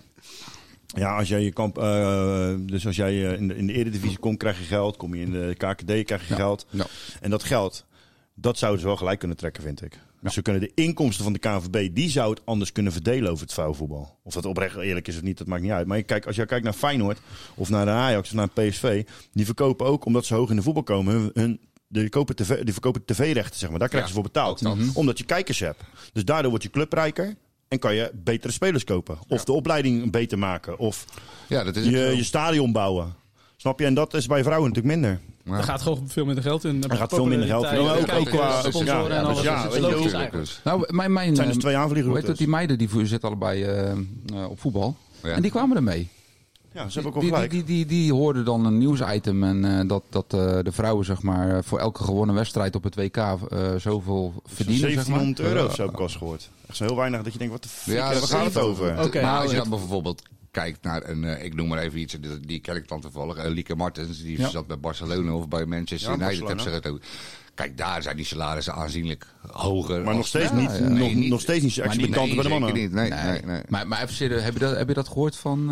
Speaker 3: Ja, als jij je kamp, eh, dus als jij eh, in de, in de Eredivisie komt, krijg je geld. Kom je in de K K D, krijg je geld.
Speaker 7: Ja.
Speaker 3: En dat geld, dat zouden ze wel gelijk kunnen trekken, vind ik. Dus ze kunnen de inkomsten van de K N V B, die zou het anders kunnen verdelen over het vrouwenvoetbal. Of dat oprecht eerlijk is of niet, dat maakt niet uit. Maar kijk, als jij kijkt naar Feyenoord, of naar de Ajax, of naar P S V, die verkopen ook, omdat ze hoog in de voetbal komen, hun, hun die, kopen tv, die verkopen tv-rechten, zeg maar. Daar krijgen
Speaker 8: Ja,
Speaker 3: ze voor betaald.
Speaker 8: ook dat.
Speaker 3: Omdat je kijkers hebt. Dus daardoor wordt je club rijker. En kan je betere spelers kopen. Of de opleiding beter maken. Of
Speaker 8: Ja, dat is het
Speaker 3: je,
Speaker 8: zo.
Speaker 3: je stadion bouwen. Snap je? En dat is bij vrouwen natuurlijk minder.
Speaker 8: Ja.
Speaker 2: Er gaat gewoon veel minder geld in.
Speaker 3: Er gaat veel minder geld in.
Speaker 2: Populariteit,
Speaker 3: Ook- ook qua-
Speaker 2: kijkers, sponsoren
Speaker 3: ja,
Speaker 2: en
Speaker 3: dus
Speaker 2: alles.
Speaker 3: ja,
Speaker 2: Dat is
Speaker 3: weet je,
Speaker 2: logisch
Speaker 8: Natuurlijk,
Speaker 2: eigenlijk.
Speaker 8: dus.
Speaker 7: Nou, mijn, mijn,
Speaker 3: Het zijn dus
Speaker 7: eh,
Speaker 3: twee
Speaker 7: hoe heet
Speaker 3: aanvliegroutes.
Speaker 7: dat, die meiden die voor- zitten allebei eh, eh, op voetbal.
Speaker 8: Ja.
Speaker 7: En die kwamen ermee.
Speaker 3: Ja, ze hebben ook wel
Speaker 7: Die, die,
Speaker 3: gelijk.
Speaker 7: die, die, die hoorden dan een nieuwsitem en eh, dat, dat eh, de vrouwen zeg maar, eh, voor elke gewonnen wedstrijd op het W K eh, zoveel verdienen. Zeg maar.
Speaker 3: zeventienhonderd euro of zo heb ik al eens gehoord. Echt zo heel weinig dat je denkt, wat de fuck,
Speaker 8: Ja,
Speaker 3: ja,
Speaker 8: dat
Speaker 3: waar gaat het over?
Speaker 2: Oké.
Speaker 8: Nou, als je
Speaker 2: Nou,
Speaker 8: dan bijvoorbeeld kijkt naar een, eh, ik noem maar even iets, die, die ken ik dan toevallig, uh, Lieke Martens, die
Speaker 7: Ja.
Speaker 8: zat bij Barcelona of bij Manchester
Speaker 3: Ja,
Speaker 8: United.
Speaker 3: Barcelona.
Speaker 8: Heb ze het ook. Kijk, daar zijn die salarissen aanzienlijk hoger.
Speaker 3: Maar
Speaker 8: als-
Speaker 3: nog steeds
Speaker 7: Ja,
Speaker 3: niet,
Speaker 7: ja.
Speaker 3: nog,
Speaker 8: Nee, niet-
Speaker 3: nog steeds niet zo
Speaker 7: maar niet-
Speaker 3: exorbitant bij de
Speaker 8: zeker
Speaker 3: mannen.
Speaker 8: niet. Nee,
Speaker 7: Nee.
Speaker 8: nee, nee.
Speaker 7: Maar, maar even serieus, heb je dat, heb je dat gehoord van...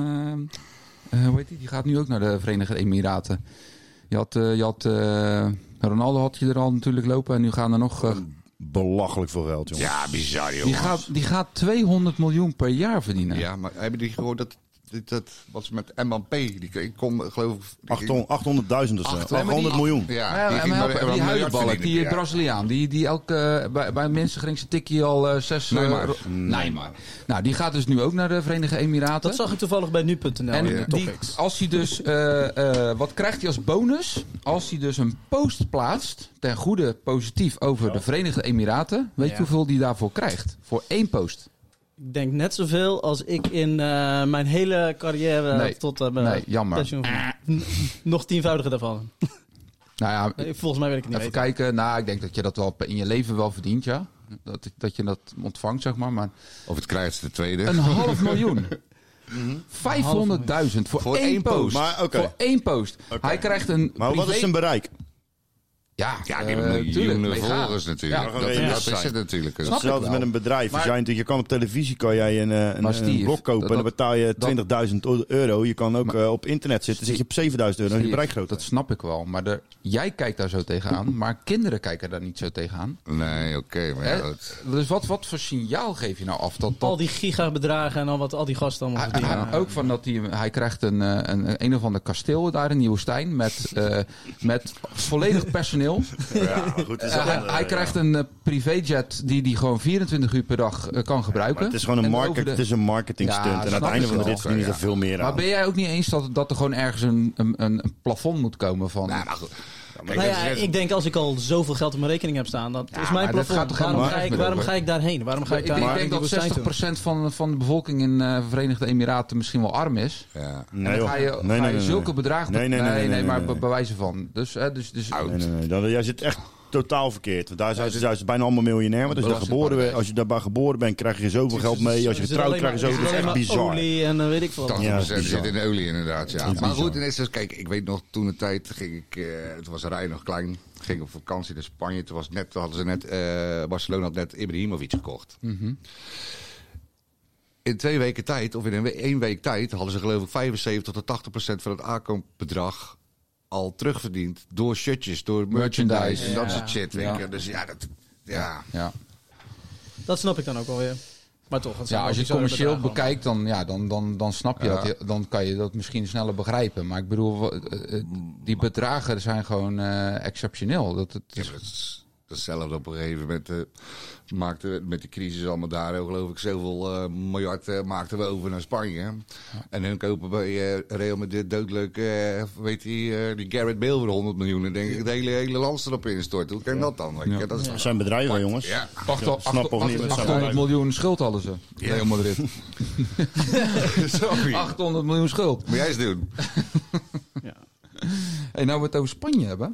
Speaker 7: eh, eh, hoe heet die? Die gaat nu ook naar de Verenigde Emiraten. Je had, eh, je had eh, Ronaldo had je er al natuurlijk lopen en nu gaan er nog... eh,
Speaker 3: Belachelijk veel geld, jongen.
Speaker 8: Ja, bizar, joh.
Speaker 7: die, gaat, die gaat tweehonderd miljoen per jaar verdienen.
Speaker 8: Ja, maar hebben jullie gehoord dat, dat, dat wat ze met Mbappé, die kreeg- kon geloof ik... die-
Speaker 3: achthonderd- achthonderdduizend of zo.
Speaker 8: Achthonderd-
Speaker 3: achthonderd miljoen.
Speaker 8: Ja,
Speaker 7: Ja,
Speaker 8: die
Speaker 7: en
Speaker 8: ging
Speaker 7: help-
Speaker 8: maar-
Speaker 7: die
Speaker 8: maar een miljard
Speaker 7: huilenbalk,
Speaker 8: verdienen
Speaker 7: die
Speaker 8: per jaar.
Speaker 7: Braziliaan, die, die elke, eh, bij, bij mensen geringste tikje al eh, zes... eh,
Speaker 8: Neymar.
Speaker 7: ro- Neymar. Nou, die gaat dus nu ook naar de Verenigde Emiraten.
Speaker 2: Dat zag ik toevallig bij nu punt n l
Speaker 7: En
Speaker 2: in de
Speaker 7: die,
Speaker 2: topics.
Speaker 7: als hij dus, eh, eh, wat krijgt hij als bonus? Als hij dus een post plaatst, ten goede positief over de Verenigde Emiraten, weet je
Speaker 2: Ja.
Speaker 7: hoeveel die daarvoor krijgt? Voor één post.
Speaker 2: Ik denk net zoveel als ik in eh, mijn hele carrière
Speaker 7: Nee.
Speaker 2: tot uh, mijn
Speaker 7: Nee, jammer.
Speaker 2: pensioen verdien. Nog tienvoudige daarvan.
Speaker 7: Nou ja,
Speaker 2: Nee, volgens mij weet ik het niet.
Speaker 7: even
Speaker 2: weten.
Speaker 7: kijken. Nou, ik denk dat je dat wel in je leven wel verdient, ja. Dat, dat je dat ontvangt, zeg maar. Maar
Speaker 8: Of het krijgt de tweede.
Speaker 7: een half miljoen. vijfhonderdduizend voor,
Speaker 8: Voor
Speaker 7: één
Speaker 8: één
Speaker 7: post.
Speaker 8: post.
Speaker 3: Maar oké.
Speaker 7: Voor één post.
Speaker 3: Oké.
Speaker 7: Hij krijgt een
Speaker 3: Maar wat is
Speaker 7: privé-
Speaker 3: zijn bereik?
Speaker 7: Ja,
Speaker 8: Ja, die
Speaker 7: eh,
Speaker 8: hebben miljoenen
Speaker 7: tuurlijk, meegaan.
Speaker 8: volgers natuurlijk.
Speaker 7: Ja,
Speaker 8: dat,
Speaker 3: ja,
Speaker 8: dat,
Speaker 3: ja.
Speaker 8: dat is het natuurlijk.
Speaker 7: Snap ik
Speaker 3: Hetzelfde
Speaker 7: wel.
Speaker 3: met een bedrijf. Als
Speaker 7: Maar-
Speaker 3: jij, natuurlijk- je kan op televisie kan jij een, eh, een,
Speaker 7: Maar
Speaker 3: een
Speaker 7: Steve,
Speaker 3: blok kopen
Speaker 7: dat-
Speaker 3: en dan betaal je twintigduizend euro. Je kan ook
Speaker 7: Maar-
Speaker 3: eh, op internet zitten, zit je op zevenduizend euro en je bereik groter.
Speaker 7: Dat snap ik wel. Maar de, jij kijkt daar zo tegenaan. Maar kinderen kijken daar niet zo tegenaan.
Speaker 8: Nee, oké. maar ja,
Speaker 7: Hè?
Speaker 8: dat-
Speaker 7: Dus wat, wat voor signaal geef je nou af? Dat, dat,
Speaker 2: Al die gigabedragen en al wat al die gasten allemaal
Speaker 7: hij,
Speaker 2: verdienen.
Speaker 7: hij- ook van dat hij, hij krijgt een, eh, een, een of ander kasteel daar in Nieuwegein. Met, eh, met volledig personeel.
Speaker 3: Ja, goed. Het is,
Speaker 7: Eh, hij, hij krijgt een eh, privéjet die hij gewoon vierentwintig uur per dag eh, kan gebruiken.
Speaker 3: maar het is gewoon een,
Speaker 7: En
Speaker 3: market,
Speaker 7: over de-
Speaker 3: het is een marketing
Speaker 7: Ja,
Speaker 3: stunt. en aan
Speaker 7: snap
Speaker 3: het einde
Speaker 7: ik
Speaker 3: van de
Speaker 7: wel.
Speaker 3: rit verdienen ze er veel meer
Speaker 7: Maar
Speaker 3: aan.
Speaker 7: ben jij ook niet eens dat, dat er gewoon ergens een, een, een plafond moet komen van...
Speaker 8: Nou, maar goed. Kijk,
Speaker 2: Nou
Speaker 8: dat
Speaker 2: ja,
Speaker 8: is net-
Speaker 2: ik denk als ik al zoveel geld op mijn rekening heb staan, dat is
Speaker 7: maar
Speaker 2: mijn
Speaker 7: dat
Speaker 2: plafond.
Speaker 7: gaat toch
Speaker 2: Waarom,
Speaker 7: helemaal
Speaker 2: ga ik,
Speaker 7: nergens
Speaker 2: waarom
Speaker 7: meer
Speaker 2: ga ik daarheen? Waarom ga ik
Speaker 7: ik
Speaker 2: daar
Speaker 7: denk,
Speaker 2: naar
Speaker 7: ik denk
Speaker 2: die
Speaker 7: dat
Speaker 2: woestijn
Speaker 7: zestig
Speaker 2: toe?
Speaker 7: procent van, van de bevolking in de Verenigde Emiraten misschien wel arm is.
Speaker 8: Ja.
Speaker 7: En
Speaker 3: Nee,
Speaker 7: dan
Speaker 3: joh.
Speaker 7: ga je,
Speaker 3: Nee,
Speaker 7: ga
Speaker 3: nee,
Speaker 7: je
Speaker 3: nee, nee.
Speaker 7: zulke bedragen...
Speaker 3: Nee, nee, nee, nee, nee,
Speaker 7: maar
Speaker 3: nee, nee.
Speaker 7: bij wijze van. Dus, hè, dus, dus,
Speaker 8: Oud.
Speaker 3: Nee, nee, nee. Dan, jij zit echt totaal verkeerd. Want daar zijn ze, zijn ze bijna allemaal miljonair. Want als je, daar geboren, bent, als je daarbij geboren bent, krijg je zoveel geld mee. Als je
Speaker 2: Er zit
Speaker 3: getrouwd
Speaker 2: alleen
Speaker 3: krijg je
Speaker 2: maar-
Speaker 3: zoveel.
Speaker 2: er
Speaker 3: Dat is
Speaker 2: zit
Speaker 3: echt
Speaker 2: alleen maar
Speaker 3: bizar.
Speaker 2: olie en eh, weet ik veel.
Speaker 8: tachtig
Speaker 3: Ja,
Speaker 8: procent
Speaker 3: dat is
Speaker 8: zit
Speaker 3: bizar.
Speaker 8: in de olie inderdaad, ja.
Speaker 3: Dat is
Speaker 8: Maar
Speaker 3: bizar.
Speaker 8: goed, en is dus, kijk, ik weet nog, toen de tijd ging ik, eh, het was Rijn nog klein, ging op vakantie naar Spanje. Toen was net, toen hadden ze net, eh, Barcelona had net Ibrahimovic gekocht.
Speaker 7: Mhm.
Speaker 8: In twee weken tijd, of in een we- één week tijd, hadden ze geloof ik vijfenzeventig tot tachtig procent van het aankoopbedrag al terugverdiend. Door shirtjes, door merchandise,
Speaker 7: Merchandise,
Speaker 8: en dat
Speaker 2: ja.
Speaker 8: soort shit. Weet
Speaker 7: Ja.
Speaker 8: je. Dus ja, dat, ja.
Speaker 7: Ja.
Speaker 2: Dat snap ik dan ook wel weer. Maar toch, het zijn
Speaker 7: Ja, als je het
Speaker 2: ook bizarre
Speaker 7: commercieel
Speaker 2: bedragen
Speaker 7: bekijkt, dan, ja, dan, dan, dan snap je
Speaker 8: Ja.
Speaker 7: dat. je- Dan kan je dat misschien sneller begrijpen. Maar ik bedoel, wa- eh, eh, die bedragen zijn gewoon eh, exceptioneel. Dat, het
Speaker 8: Ja,
Speaker 7: is,
Speaker 8: maar het is hetzelfde op een gegeven moment. eh, maakte met die crisis allemaal daar, eh, geloof ik, zoveel eh, miljard eh, maakten we over naar Spanje. En hun kopen bij eh, Real Madrid doodleuk, eh weet je, die Gareth Bale voor honderd miljoen. En denk ik het hele, hele land erop instort. Hoe kan dat dan? Weet je?
Speaker 7: Ja.
Speaker 8: Dat is
Speaker 3: Dat zijn bedrijven, jongens.
Speaker 8: Ja.
Speaker 7: Acht-
Speaker 3: snap of niet, met z'n
Speaker 7: achthonderd
Speaker 3: allen.
Speaker 7: miljoen schuld hadden ze. Real Madrid.
Speaker 8: Sorry.
Speaker 7: achthonderd miljoen schuld.
Speaker 8: Moet jij eens doen.
Speaker 2: Ja.
Speaker 7: Hey, nou we het over Spanje hebben.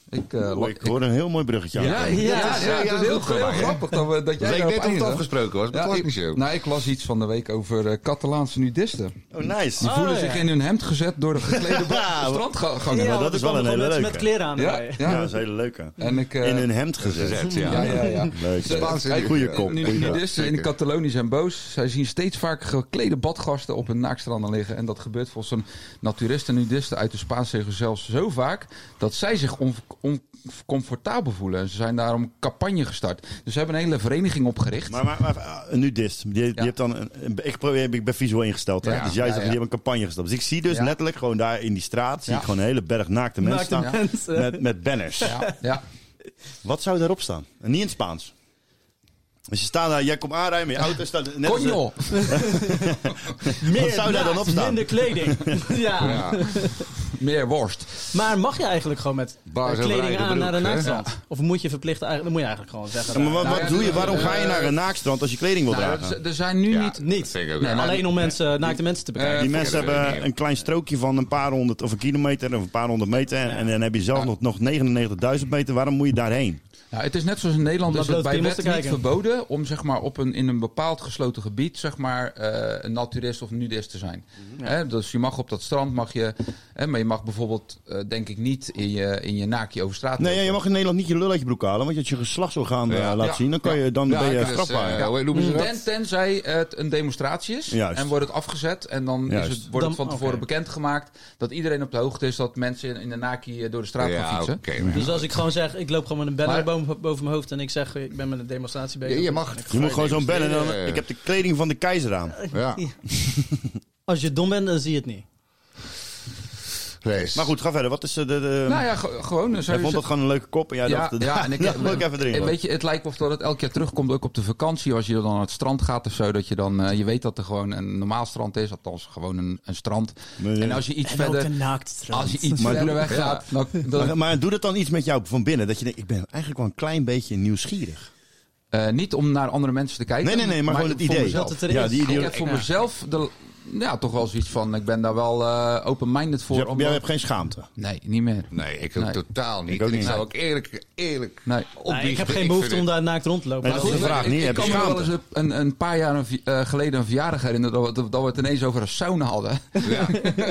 Speaker 7: Ik, uh,
Speaker 3: Oh, ik hoor een heel mooi bruggetje.
Speaker 7: Ja,
Speaker 3: aan.
Speaker 7: ja, ja, ja, ja, het is heel,
Speaker 8: goed,
Speaker 7: heel
Speaker 8: maar,
Speaker 7: grappig dat, we, dat
Speaker 8: Dat
Speaker 7: jij
Speaker 8: ik
Speaker 7: daarop
Speaker 8: net hoe het
Speaker 7: eindigt.
Speaker 8: afgesproken was, maar
Speaker 7: Ja,
Speaker 8: dat was
Speaker 7: ik,
Speaker 8: niet zo.
Speaker 7: nou, ik las iets van de week over uh, Catalaanse nudisten.
Speaker 3: Oh, nice.
Speaker 7: Die
Speaker 2: Oh,
Speaker 7: voelen
Speaker 2: ja.
Speaker 7: zich in hun hemd gezet door de geklede strandganger.
Speaker 3: maar dat is wel een hele
Speaker 2: met,
Speaker 3: leuke.
Speaker 2: met kleren aan
Speaker 7: Ja,
Speaker 2: erbij.
Speaker 3: Ja,
Speaker 7: ja.
Speaker 3: dat is een hele leuke.
Speaker 7: En ik, uh,
Speaker 3: In hun hemd gezet.
Speaker 8: Gezet, ja.
Speaker 7: ja, ja, ja.
Speaker 3: Leuk.
Speaker 7: Ze-
Speaker 8: Spaanse
Speaker 7: kijk,
Speaker 3: goeie kop.
Speaker 7: nu-
Speaker 3: goeie kop.
Speaker 7: Nudisten in
Speaker 8: Zeker.
Speaker 7: Catalonië zijn boos. Zij zien steeds vaker geklede badgasten op hun naakstranden liggen. En dat gebeurt volgens een naturisten en nudisten uit de Spaanse regio zelfs zo vaak dat zij zich on- oncomfortabel voelen. En ze zijn daarom een campagne gestart. Dus ze hebben een hele vereniging opgericht.
Speaker 3: Maar, maar, maar uh, een nudist, die, die
Speaker 7: Ja.
Speaker 3: heeft dan een, een- ik, probeer, ik ben visueel ingesteld. Hè?
Speaker 7: Ja,
Speaker 3: Dus jij
Speaker 7: ja,
Speaker 3: zegt,
Speaker 7: ja.
Speaker 3: die hebben een campagne gestart. Dus ik zie dus
Speaker 7: Ja.
Speaker 3: letterlijk gewoon daar in die straat, zie
Speaker 7: Ja.
Speaker 3: ik gewoon een hele berg naakte mensen
Speaker 2: Naakte
Speaker 3: staan.
Speaker 2: mensen.
Speaker 3: Met, met banners.
Speaker 7: Ja, ja.
Speaker 3: Wat zou daarop staan? En niet in het Spaans. Dus je staat daar, jij komt aanrijden met je auto. Staat, net als-
Speaker 7: Conjo!
Speaker 3: Wat zou daar dan op staan?
Speaker 2: Minder kleding. ja.
Speaker 8: Ja.
Speaker 7: Meer worst.
Speaker 2: Maar mag je eigenlijk gewoon met
Speaker 8: Baas
Speaker 2: eh,
Speaker 8: over
Speaker 2: kleding
Speaker 8: eigen
Speaker 2: aan naar een
Speaker 8: broek, hè?
Speaker 2: naakstrand? Of moet je verplicht eigenlijk... Dan moet je eigenlijk gewoon zeggen...
Speaker 3: Ja, maar wat,
Speaker 2: nou,
Speaker 3: wat
Speaker 7: ja,
Speaker 3: doe je? Waarom
Speaker 7: eh,
Speaker 3: ga je naar een naakstrand als je kleding wil
Speaker 7: Nou,
Speaker 3: dragen?
Speaker 7: er- er zijn nu
Speaker 8: Ja,
Speaker 7: niet...
Speaker 8: dat
Speaker 2: niet.
Speaker 8: vind ik ook.
Speaker 7: Nee,
Speaker 8: Maar
Speaker 2: alleen om mensen, naakte mensen te bekijken.
Speaker 7: Eh,
Speaker 3: Die
Speaker 8: voor
Speaker 3: mensen
Speaker 8: de
Speaker 3: hebben
Speaker 8: reunie.
Speaker 3: een klein strookje van een paar honderd of een kilometer of een paar honderd meter. En, en dan heb je zelf nog, nog negenennegentigduizend meter. Waarom moet je daarheen?
Speaker 7: Ja, het is net zoals in Nederland
Speaker 2: Om
Speaker 7: is
Speaker 2: naar
Speaker 7: het bij
Speaker 2: blote
Speaker 7: wet
Speaker 2: piemels
Speaker 7: niet
Speaker 2: te kijken.
Speaker 7: verboden om zeg maar, op een, in een bepaald gesloten gebied zeg maar, uh, een naturist of nudist te zijn.
Speaker 2: Ja.
Speaker 7: Hè, dus je mag op dat strand, mag je, hè, maar je mag bijvoorbeeld uh, denk ik niet in je, in je naakje over straat
Speaker 3: Nee, ja,
Speaker 7: lopen.
Speaker 3: je mag in Nederland niet je lul uit je broek halen. Want als je geslachtsorgaan
Speaker 8: Ja.
Speaker 3: uh, laat
Speaker 7: Ja.
Speaker 3: zien, dan, kan je, dan
Speaker 8: Ja,
Speaker 3: ben je
Speaker 8: dus,
Speaker 3: strafbaar.
Speaker 8: eh, hoe noemen ze dat?
Speaker 7: Ten, tenzij het een demonstratie is
Speaker 3: Juist.
Speaker 7: en wordt het afgezet en dan is
Speaker 3: Juist.
Speaker 7: het, wordt het
Speaker 2: Dan-
Speaker 7: van tevoren
Speaker 2: oké.
Speaker 7: bekendgemaakt dat iedereen op de hoogte is dat mensen in, in de naakje door de straat gaan
Speaker 8: Ja,
Speaker 7: fietsen.
Speaker 8: oké. maar-
Speaker 2: Dus als ik gewoon zeg, ik loop gewoon met een banner
Speaker 7: Maar-
Speaker 2: boven, boven mijn hoofd en ik zeg, ik ben met een demonstratie bezig.
Speaker 8: Ja, je mag-
Speaker 2: dan kan ik-
Speaker 3: Je moet gewoon zo'n bellen en dan,
Speaker 8: Ja, ja.
Speaker 3: ik heb de kleding van de keizer aan.
Speaker 8: Ja.
Speaker 2: Als je dom bent, dan zie je het niet.
Speaker 8: Wees.
Speaker 3: Maar goed, ga verder. Wat is de... de, de...
Speaker 7: Nou ja, ge- gewoon.
Speaker 3: Jij
Speaker 7: zou je
Speaker 3: vond dat gewoon een leuke kop en jij
Speaker 7: Ja,
Speaker 3: dacht...
Speaker 7: ja, en ik,
Speaker 3: dat wil ik even erin.
Speaker 7: en weet je, het lijkt of dat het elk jaar terugkomt, ook op de vakantie. Als je dan naar het strand gaat of zo, dat je dan, uh, je weet dat er gewoon een normaal strand is, althans gewoon een, een strand.
Speaker 3: Nee.
Speaker 7: En als je iets
Speaker 2: En ook
Speaker 7: verder,
Speaker 2: een naaktstrand.
Speaker 7: als je iets
Speaker 3: Maar
Speaker 7: verder
Speaker 3: doe-
Speaker 7: weg gaat, dan, dan,
Speaker 3: Maar, maar doe dat dan iets met jou van binnen? Dat je denkt, ik ben eigenlijk wel een klein beetje nieuwsgierig.
Speaker 7: uh, niet om naar andere mensen te kijken.
Speaker 3: Nee, nee, nee, maar, gewoon het
Speaker 7: voor
Speaker 3: idee.
Speaker 7: mezelf.
Speaker 2: Dat het er
Speaker 3: ja,
Speaker 2: is.
Speaker 3: die, die,
Speaker 7: Ik heb voor mezelf de, ja, toch wel zoiets van, ik ben daar wel uh, open-minded voor.
Speaker 3: Dus jij,
Speaker 7: om
Speaker 3: jij
Speaker 7: dat-
Speaker 3: hebt geen schaamte.
Speaker 7: Nee, niet meer.
Speaker 8: Nee, ik ook
Speaker 7: Nee.
Speaker 8: totaal niet.
Speaker 3: Ik ook
Speaker 8: En ik
Speaker 3: niet.
Speaker 8: zou ook eerlijk, eerlijk
Speaker 7: Nee.
Speaker 2: Nou, ik heb geen
Speaker 8: vind
Speaker 2: behoefte om
Speaker 8: het-
Speaker 2: daar naakt rond te lopen.
Speaker 3: Nee, dat is
Speaker 2: Maar
Speaker 3: de vraag
Speaker 7: ik,
Speaker 3: niet.
Speaker 7: Ik
Speaker 3: Heb je
Speaker 7: kan me wel
Speaker 3: schaamte?
Speaker 7: eens een, een paar jaar een vi- uh, geleden een verjaardag herinneren dat we, dat we het ineens over een sauna hadden.
Speaker 8: Ja.